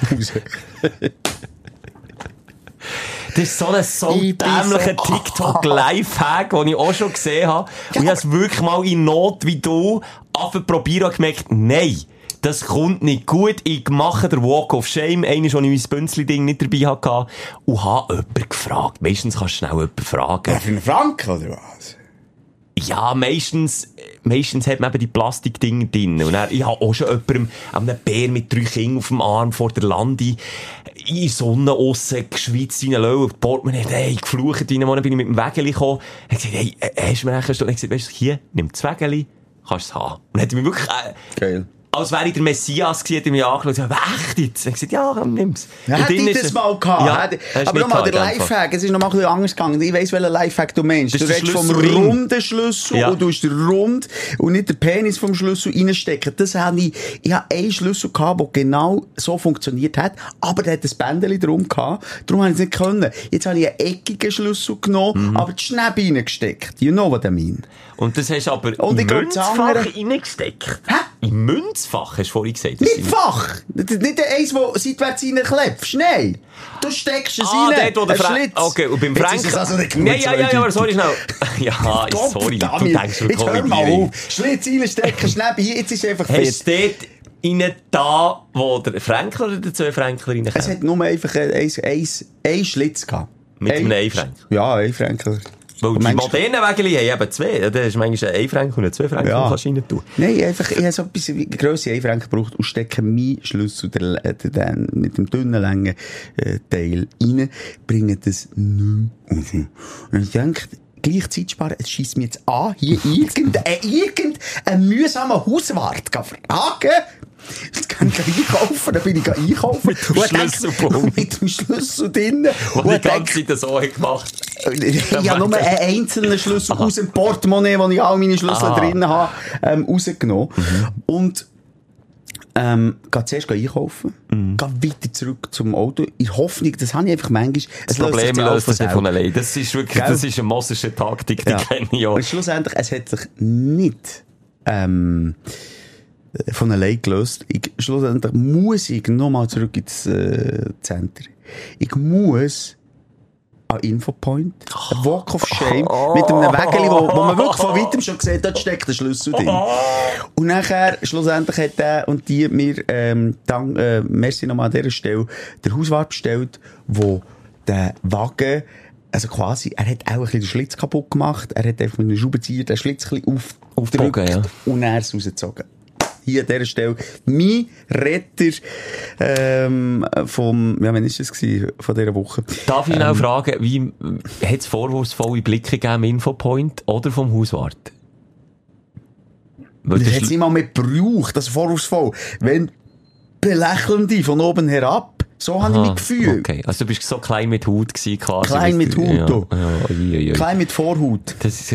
[SPEAKER 4] Das ist so ein dämlicher TikTok-Lifehack, den ich auch schon gesehen habe. Und ich habe es wirklich mal in Not wie du probiert und gemerkt, nein. Das kommt nicht gut. Ich mache den Walk of Shame. Einmal, als ich mein Bünzli-Ding nicht dabei hatte. Und habe jemanden gefragt. Meistens kannst du schnell jemanden fragen.
[SPEAKER 5] Für einen Franken, oder was?
[SPEAKER 4] Ja, meistens hat man eben die Plastikdinger drin. Und dann, ich habe auch schon jemandem, einen Bär mit 3 Kindern auf dem Arm vor der Lande, in die Sonne aussen, geschwitzt wie ein Löwe, auf die Portemonnaie, hey, geflucht rein, dann bin ich mit dem Wägeli gekommen. Er hat gesagt, hey, hast du mir echt Stunde? Ich habe gesagt, weißt du, hier, nimm das Wägeli, kannst du es haben. Und dann hat er mich wirklich,
[SPEAKER 5] geil.
[SPEAKER 4] Als wäre ich der Messias gewesen, hat er mich angeschaut und gesagt, echt jetzt? Ich gesagt, ja, nimm's.
[SPEAKER 5] Ja, hätte ich das mal gehabt. Ja, aber nochmal, der Lifehack, es ist noch mal ein bisschen anders gegangen. Ich weiss, welchen Lifehack du meinst. Du redest vom runden Schlüssel und du hast den rund und nicht den Penis vom Schlüssel reinstecken. Das habe ich habe einen Schlüssel gehabt, der genau so funktioniert hat, aber der hat ein Bändchen drum gehabt. Darum habe ich es nicht können. Jetzt habe ich einen eckigen Schlüssel genommen, aber die Schnäppe reingesteckt. You know what I mean.
[SPEAKER 4] Und das hast du aber im Münzfach reingesteckt?
[SPEAKER 5] Hä?
[SPEAKER 4] Im Münzfach, hast du vorhin gesagt?
[SPEAKER 5] Nicht Fach! Nicht eins, wo seitwärts reinklebst. Nein! Du steckst es rein.
[SPEAKER 4] Dort, wo der Schlitz. Okay, und beim Frank...
[SPEAKER 5] Ist also nicht gut.
[SPEAKER 4] Nein, ja, aber sorry schnell. Ja, sorry, du denkst wirklich
[SPEAKER 5] jetzt hör mal auf. Schlitz reinstecken, schnell hier, jetzt ist einfach fertig.
[SPEAKER 4] Hast du dort rein da, wo der Fränkler oder der 2 Fränkler reinkommen?
[SPEAKER 5] Es hat nur einfach ein Schlitz gehabt.
[SPEAKER 4] Mit einem Einfränkler?
[SPEAKER 5] Ja, ein Fränkler.
[SPEAKER 4] Weil die modernen Wägeli haben eben 2. Das ist manchmal 1 Franken und 2 Franken,
[SPEAKER 5] Ja.
[SPEAKER 4] kannst du rein tun.
[SPEAKER 5] Nein, einfach, ich habe so etwas wie Grösse 1 Franken gebraucht und stecke meinen Schlüssel mit dem dünnen, langen Teil rein, bringe das nicht raus. Und ich denke, gleichzeitig sparen, es scheisst mir jetzt an, hier irgendein mühsamer Hauswart fragen. Jetzt kann ich einkaufen, dann bin ich einkaufen.
[SPEAKER 4] Mit dem Schlüsselbund.
[SPEAKER 5] Mit dem Schlüssel drinnen.
[SPEAKER 4] Und die ganze Zeit so gemacht.
[SPEAKER 5] Ich habe nur einen einzelnen Schlüssel aus dem Portemonnaie, wo ich all meine Schlüssel drin habe, rausgenommen. Und gehe zuerst einkaufen, gehe weiter zurück zum Auto, in Hoffnung, das habe ich einfach manchmal.
[SPEAKER 4] Das Problem löst sich von allein. Das ist wirklich, das ist eine mossische Taktik, die kenne ich auch.
[SPEAKER 5] Und schlussendlich, es hat sich nicht von allein gelöst. Schlussendlich muss ich nochmal zurück ins Center. Ich muss an Infopoint, ein Walk of Shame, mit einem Wägeli, wo man wirklich von weitem schon sieht, dort steckt der Schlüssel drin. Und nachher, schlussendlich hat der und die mir, merci nochmal an dieser Stelle, der Hauswart bestellt, wo der Wagen, also quasi, er hat auch ein bisschen den Schlitz kaputt gemacht, er hat einfach mit einem Schraubenzieher den Schlitz ein bisschen aufgedrückt, ja. Und er ist rausgezogen. Hier an dieser Stelle mein Retter wann ist das gewesen, von dieser Woche?
[SPEAKER 4] Darf ich noch fragen, wie hat es vorwurfsvolle Blicke gegeben im Infopoint oder vom Hauswart?
[SPEAKER 5] Das hat es nicht mal mehr gebraucht, das vorwurfsvoll. Wenn belächelnde von oben herab, so habe ich mich gefühlt.
[SPEAKER 4] Okay, also du bist so klein mit Hut gewesen, quasi.
[SPEAKER 5] Klein mit Hut, du.
[SPEAKER 4] Ja.
[SPEAKER 5] Klein mit Vorhut.
[SPEAKER 4] Das ist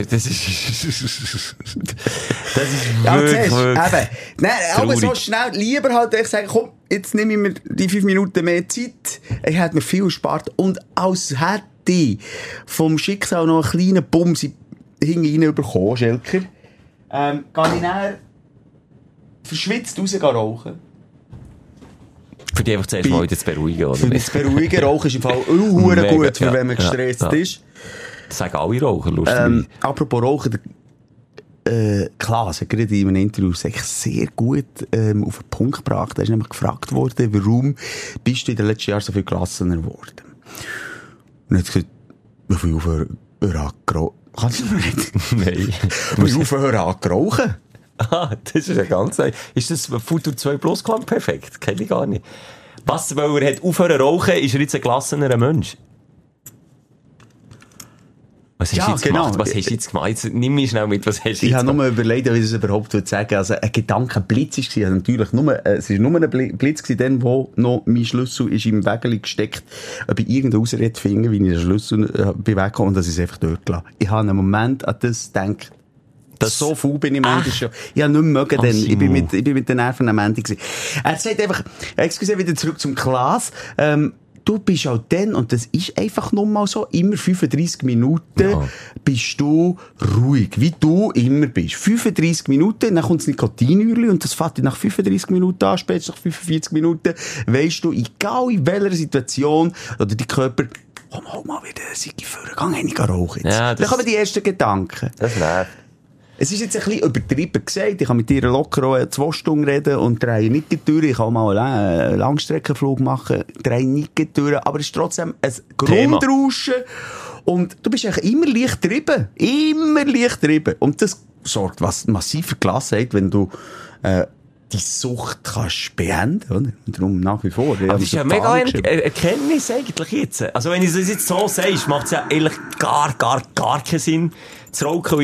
[SPEAKER 5] ja,
[SPEAKER 4] wirklich
[SPEAKER 5] eben. Nein, aber
[SPEAKER 4] traurig.
[SPEAKER 5] so schnell, lieber halt ich sagen, komm, jetzt nehme ich mir die 5 Minuten mehr Zeit. Ich hätte mir viel gespart. Und als hätte ich vom Schicksal noch einen kleinen Bums hinten bekommen, Schelker, gehe ich nachher verschwitzt raus rauchen.
[SPEAKER 4] Für die einfach zuerst mal wieder zu beruhigen, oder?
[SPEAKER 5] Für das Beruhigen, Rauchen ist im Fall
[SPEAKER 4] Mega,
[SPEAKER 5] gut, für
[SPEAKER 4] ja,
[SPEAKER 5] wenn man gestresst ist.
[SPEAKER 4] Das sagen alle Raucher, lustig.
[SPEAKER 5] Apropos Rauchen, Klaas hat gerade in einem Interview sehr gut auf den Punkt gebracht. Er ist nämlich gefragt worden, warum bist du in den letzten Jahren so viel gelassener geworden? Und er hat gesagt, wie viel aufhören gerauchen? Kannst du noch nicht?
[SPEAKER 4] Nein.
[SPEAKER 5] Wie viel aufhören gerauchen?
[SPEAKER 4] Ah, das ist ja ganz neu. Ist das Futur 2 Plus klang perfekt? Kenn ich gar nicht. Was, weil er hat aufhören rauchen, ist er jetzt ein gelassenerer Mensch? Was hast du jetzt gemacht? Was hast du jetzt gemacht? Jetzt nimm mich schnell mit, was hast du jetzt gemacht?
[SPEAKER 5] Ich habe nur überlegt, wie ich das überhaupt sagen will. Also, ein Gedankenblitz war, also natürlich nur, es war nur ein Blitz gewesen, dann, wo noch mein Schlüssel ist im Wägeli gesteckt, ob ich irgendeine Ausrede finde, wie ich den Schlüssel bin weggekommen und dass ich es einfach dort lasse. Ich habe einen Moment an das gedacht. So faul bin ich manchmal schon. Ich habe nicht mehr mögen, denn ich bin mit den Nerven am Ende gewesen. Er sagt einfach, excuse, wieder zurück zum Klaas, du bist auch dann, und das ist einfach nur mal so, immer 35 Minuten bist du ruhig, wie du immer bist. 35 Minuten, dann kommt das Nikotinürli und das fährt dich nach 35 Minuten an, spätestens nach 45 Minuten, weisst du, egal in welcher Situation, oder dein Körper, komm, hol mal wieder eine Sigi vor, geh nicht rauchen jetzt. Ja, dann kommen die ersten Gedanken.
[SPEAKER 4] Das nervt.
[SPEAKER 5] Es ist jetzt ein bisschen übertrieben gesagt. Ich kann mit dir locker auch 2 Stunden reden und 3 nicht durch. Ich kann mal einen Langstreckenflug machen, 3 nicht durch. Aber es ist trotzdem ein Grundrauschen. Und du bist eigentlich immer leicht getrieben. Immer leicht getrieben. Und das sorgt was massiv für Gelassenheit, wenn du die Sucht kannst beenden, oder? Und darum nach wie vor.
[SPEAKER 4] Aber das ist ja mega eine Erkenntnis eigentlich jetzt. Also wenn ich das jetzt so sagst, macht es ja eigentlich gar keinen Sinn, zu rauchen.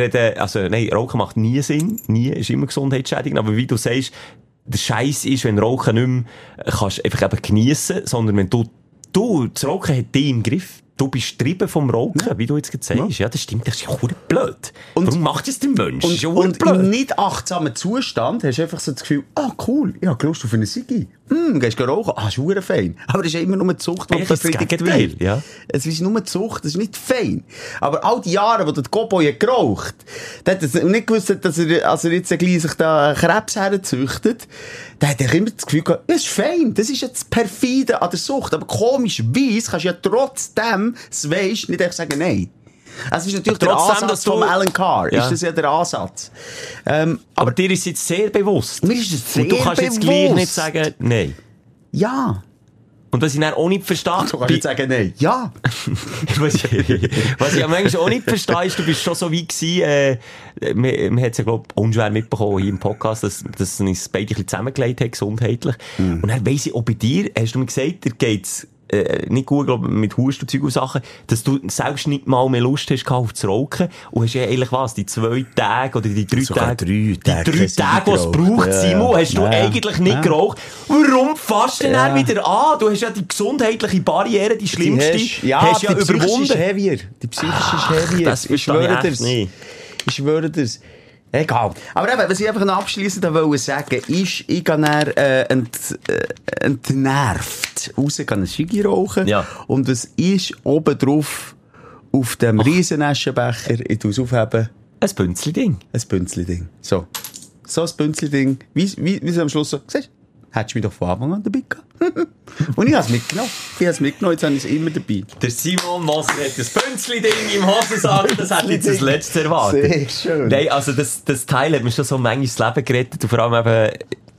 [SPEAKER 4] Rauchen macht nie Sinn. Nie, ist immer gesundheitsschädigend. Aber wie du sagst, der Scheiß ist, wenn Rauchen nicht mehr kannst einfach eben geniessen, sondern wenn du, das Rauchen hat dich im Griff. Du bist getrieben vom Rauchen, wie du jetzt gesagt hast. Ja, das stimmt, das ist ja blöd. Warum macht das der Mensch?
[SPEAKER 5] Und im nicht achtsamen Zustand hast du einfach so das Gefühl, cool, ich habe Lust auf eine Sigi. Gehst du rauchen? ist verdammt fein. Aber das ist ja immer nur die Zucht, die befriedigt wird. Ja. Es ist nur die Zucht, das ist nicht fein. Aber all die Jahre, wo der Cowboy hat geraucht, der hat nicht gewusst, dass er jetzt gleich sich da Krebs herzüchtet, da hat er immer das Gefühl gehabt, das ist fein, das ist jetzt perfide an der Sucht. Aber komischerweise kannst du ja trotzdem, das weisst, nicht einfach sagen, nein. Es ist natürlich der Ansatz von Alan Carr. Ja. Ist das ja der Ansatz.
[SPEAKER 4] Aber dir ist jetzt sehr bewusst.
[SPEAKER 5] Mir ist es sehr
[SPEAKER 4] bewusst. Und du kannst jetzt gleich nicht sagen, nein.
[SPEAKER 5] Ja.
[SPEAKER 4] Und was ich dann auch nicht verstehe...
[SPEAKER 5] Du kannst nicht sagen, nein. Ja.
[SPEAKER 4] was ich manchmal auch nicht verstehe, ist, du bist schon so weit gewesen, man hat es ja, glaube ich, unschwer mitbekommen hier im Podcast, dass uns beide ein bisschen zusammengelegt hat, gesundheitlich. Und dann weiss ich, auch bei dir, hast du mir gesagt, dir geht's nicht gut, glaube ich, mit Husten und Zeug und Sachen, dass du selbst nicht mal mehr Lust hast auf zu rauchen. Und hast ja eigentlich was, die 2 Tage oder die 3 Tage, die 3 Tage, die es braucht, Simon, hast du eigentlich nicht geraucht. Warum fasst du denn dann wieder an? Du hast ja die gesundheitliche Barriere, die schlimmste, hast ja überwunden.
[SPEAKER 5] Die psychische ist heavier.
[SPEAKER 4] Das verstehe ich nicht.
[SPEAKER 5] Ich schwöre das. Egal. Aber eben, was ich einfach noch abschliessend wollte sagen, ist, ich gehe dann, entnervt raus, gehe ein Schigi rauchen. Ja. Und was ist oben drauf, auf dem riesen Aschenbecher, ich tue es aufheben.
[SPEAKER 4] Ein Bünzli-Ding.
[SPEAKER 5] Ein Bünzli-Ding. So ein Bünzli-Ding. Wie es am Schluss so, siehst du? Hättest du mich doch von Anfang an dabei gehabt. Und ich habe es mitgenommen. Jetzt habe ich es immer dabei.
[SPEAKER 4] Der Simon Moser hat das Bünzli-Ding im Hosensack, das hat jetzt das letzte erwartet.
[SPEAKER 5] Sehr schön.
[SPEAKER 4] Nein, also das Teil hat mir schon so manchmal das Leben gerettet und vor allem eben,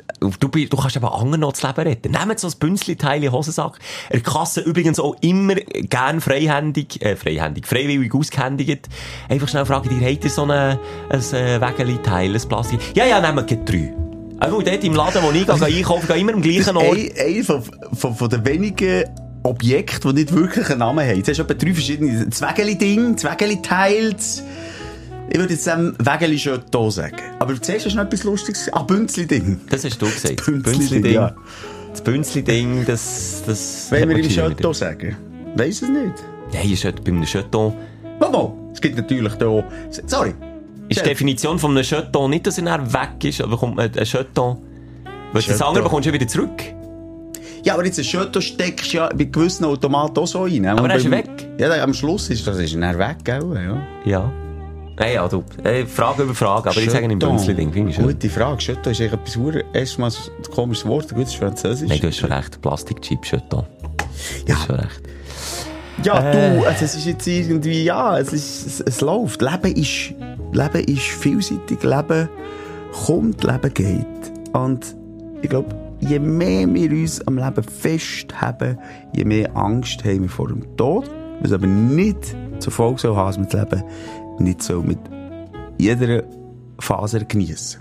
[SPEAKER 4] du kannst eben anderen noch das Leben retten. Nehmt so ein Bünzli-Teil im Hosensack. Er Kasse übrigens auch immer gern freiwillig ausgehändigt. Einfach schnell fragen, habt ihr so ein Wägeli-Teil, ein Plastik? Ja, nehmt 3. Also dort im Laden, wo ich einkaufe, gehe immer am gleichen Ort.
[SPEAKER 5] Ein von den wenigen Objekten, die nicht wirklich einen Namen haben. Jetzt hast du etwa 3 verschiedene Wägeli-Ding, Wägeli-Teils. Ich würde jetzt dem Wägeli-Chateau sagen. Aber zuerst hast du noch etwas Lustiges. Bünzli-Ding.
[SPEAKER 4] Das hast du gesagt.
[SPEAKER 5] Das Bünzli-Ding. Ja.
[SPEAKER 4] Das Bünzli-Ding, das...
[SPEAKER 5] Wollen wir im Chateau sagen? Weiss es nicht.
[SPEAKER 4] Nein, bei einem Chateau...
[SPEAKER 5] Momo, es gibt natürlich da... Sorry.
[SPEAKER 4] Ist die Definition von einem Chateau nicht, dass er dann weg ist, aber bekommt man ein Chateau... Weil das andere bekommst du wieder zurück.
[SPEAKER 5] Ja, aber jetzt ein Chateau steckst du ja bei gewissen Automaten auch so rein.
[SPEAKER 4] Aber er ist weg.
[SPEAKER 5] Ja, am Schluss ist er dann weg, gell?
[SPEAKER 4] Ja. Hey, ja, du, Frage über Frage, aber ich sage nicht Bünzli-Ding, finde ich schon.
[SPEAKER 5] Gute Frage. Chateau ist eigentlich etwas erstmal ein komisches Wort, ein gutes Französisch.
[SPEAKER 4] Nein, du hast schon recht. Plastikchip Chateau.
[SPEAKER 5] Ja.
[SPEAKER 4] Du hast schon recht.
[SPEAKER 5] Ja, du, also es ist jetzt irgendwie, ja, es läuft. Leben ist vielseitig, Leben kommt, Leben geht. Und ich glaube, je mehr wir uns am Leben festhaben, je mehr Angst haben wir vor dem Tod. Was aber nicht zur Folge soll haben, dass wir das Leben nicht so mit jeder Faser geniessen.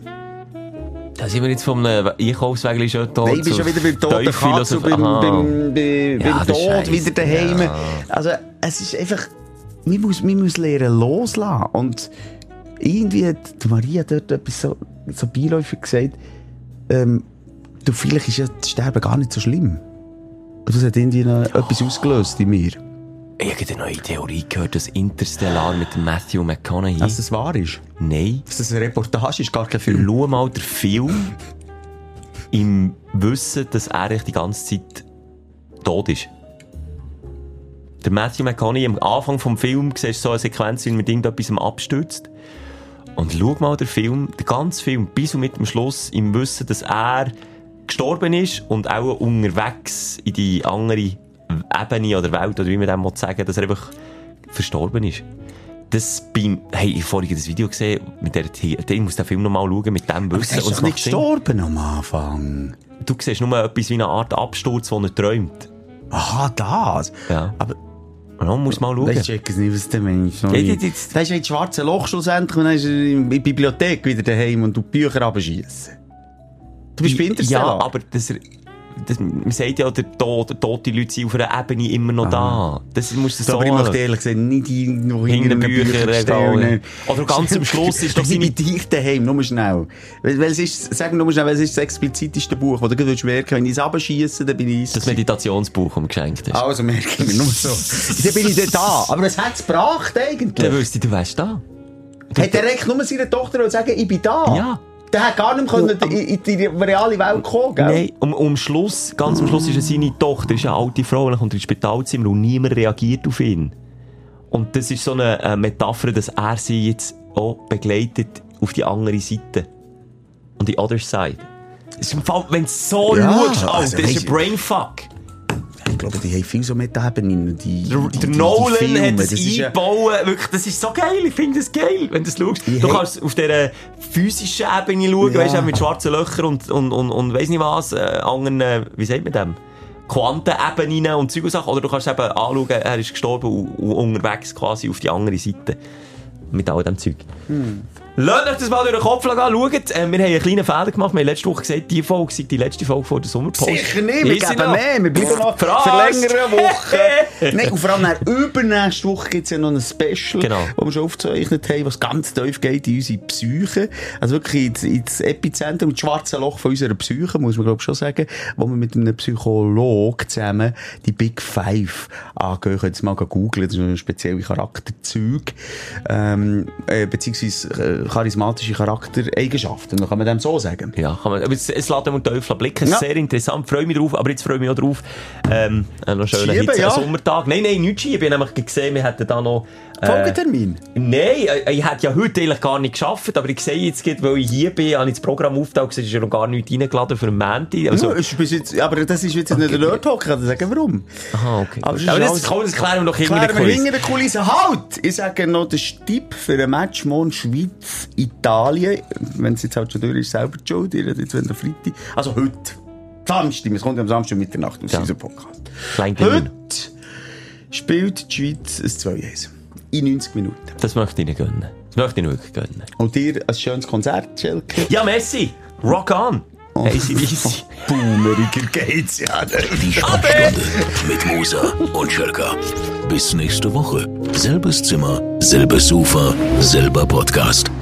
[SPEAKER 4] Da sind wir jetzt vom Einkaufswägli schon tot.
[SPEAKER 5] Nein, ich bin schon wieder beim toten Katz und beim Tod wieder daheim. Ja. Also, es ist einfach, man muss lernen loslassen. Und irgendwie hat Maria dort etwas so beiläufig gesagt, vielleicht ist ja das Sterben gar nicht so schlimm. Das hat irgendwie noch etwas ausgelöst in mir.
[SPEAKER 4] Ich habe eine neue Theorie gehört, dass Interstellar mit Matthew McConaughey...
[SPEAKER 5] Dass das wahr ist?
[SPEAKER 4] Nein.
[SPEAKER 5] Dass das eine Reportage ist, gar kein Film.
[SPEAKER 4] Schau mal den Film im Wissen, dass er die ganze Zeit tot ist. Der Matthew McConaughey, am Anfang des Films, siehst du so eine Sequenz, wie er mit irgendetwas abstürzt. Und schau mal den ganzen Film, bis und mit dem Schluss, im Wissen, dass er gestorben ist und auch unterwegs in die andere Ebene oder Welt, oder wie man dem sagen, dass er einfach verstorben ist. Hey, ich vorhin das Video gesehen, ich muss den Film nochmal schauen, mit dem Wissen.
[SPEAKER 5] Aber er ist doch nicht gestorben am Anfang.
[SPEAKER 4] Du siehst nur etwas wie eine Art Absturz, wo er träumt.
[SPEAKER 5] Aha, das?
[SPEAKER 4] Ja. Aber man muss mal schauen.
[SPEAKER 5] Ich check es nicht, was der Mensch noch nicht. Das ist wie das schwarze Loch schlussendlich, und dann ist er in der Bibliothek wieder daheim und du Bücher abschießen. Du bist bei Interstellar.
[SPEAKER 4] Ja, aber man sagt ja, tote Leute sind auf einer Ebene immer noch da. Das muss das so.
[SPEAKER 5] Aber ich möchte ehrlich gesagt nicht irgendwo
[SPEAKER 4] hinter einem Bücherregal. Oder ganz am Schluss ist doch
[SPEAKER 5] seine dich daheim, nur schnell. Weil es ist, sag nur schnell, weil es ist das expliziteste Buch, das du merken willst, wenn ich es abschieße, dann bin ich...
[SPEAKER 4] Das Meditationsbuch, das mir geschenkt ist.
[SPEAKER 5] Also merke ich mir nur so. Dann bin ich dann da. Aber was hat es gebracht eigentlich?
[SPEAKER 4] Dann wüsste ich, du wärst da.
[SPEAKER 5] Hat der direkt nur seiner Tochter sagen, ich bin da?
[SPEAKER 4] Ja.
[SPEAKER 5] Der hat gar nicht in die reale Welt kommen, gell?
[SPEAKER 4] Nein, ganz am Schluss ist seine Tochter, ist eine alte Frau, und kommt ins Spitalzimmer und niemand reagiert auf ihn. Und das ist so eine Metapher, dass er sie jetzt auch begleitet auf die andere Seite. On the other side. Das ist im Fall, wenn du so schaust, also, das ist ein Brainfuck.
[SPEAKER 5] Ich glaube, die haben viel so Metaebenen.
[SPEAKER 4] Der Nolan hat das eingebaut. Wirklich, das ist so geil. Ich finde das geil, wenn du das schaust. Du kannst auf dieser physischen Ebene schauen, weißt du, mit schwarzen Löchern und weiss nicht was, anderen, wie sagt man dem? Quantenebenen und Zeug und Sachen. Oder du kannst eben anschauen, er ist gestorben und unterwegs quasi auf die andere Seite. Mit all dem Zeug. Lasst euch das mal durch den Kopf gehen, schaut. Wir haben einen kleinen Fehler gemacht. Wir haben letzte Woche gesagt, die Folge sei die letzte Folge vor der Sommerpause.
[SPEAKER 5] Sicher nicht, wir geben mehr. Wir bleiben noch für längere Wochen. Nein, und vor allem übernächste Woche gibt es ja noch ein Special, wo wir schon aufgezeichnet haben, was ganz tief geht in unsere Psyche. Also wirklich ins Epizentrum, ins schwarze Loch von unserer Psyche, muss man glaube ich schon sagen, wo wir mit einem Psychologen zusammen die Big Five angehen. Könnt ihr mal googeln, das ist ein spezielles Charakterzug. Beziehungsweise charismatische Charaktereigenschaften, kann man dem so sagen.
[SPEAKER 4] Ja, kann man. Aber es lässt den Teufel blicken. Ja. Sehr interessant, freue mich drauf, aber jetzt freue ich mich auch drauf. Noch schönen Hitze, Sommertag. Nein, nicht schieben. Ich habe nämlich gesehen, wir hätten da noch
[SPEAKER 5] Folgetermin?
[SPEAKER 4] Nein, ich hätte ja heute eigentlich gar nicht geschafft, aber ich sehe jetzt, weil ich hier bin, habe ich das Programm aufgetaucht, es ist ja noch gar nichts reingeladen für einen Montag. Also,
[SPEAKER 5] ja, aber das ist jetzt nicht der Nerd-Talk, ich kann dir sagen, warum.
[SPEAKER 4] Aha, okay. Aber das klären wir doch hinter
[SPEAKER 5] der Kulisse. Halt! Ich sage noch den Tipp für ein Match morgen Schweiz-Italien. Wenn es jetzt halt schon durch ist, selber die Schuld. Ihr jetzt, wenn der Freitag. Also heute. Samstag. Es kommt am Samstag Mitternacht aus unserem Podcast. Heute spielt die Schweiz ein 2-1. In 90 Minuten.
[SPEAKER 4] Das möchte ich nicht gönnen. Das möchte ich wirklich gönnen.
[SPEAKER 5] Und dir ein schönes Konzert, Schelke?
[SPEAKER 4] Ja, Messi! Rock on! AC/DC.
[SPEAKER 5] Boomeriger geht's ja nicht.
[SPEAKER 3] Die Sprechstunde mit Musa und Schelka. Bis nächste Woche. Selbes Zimmer, selbes Sofa, selber Podcast.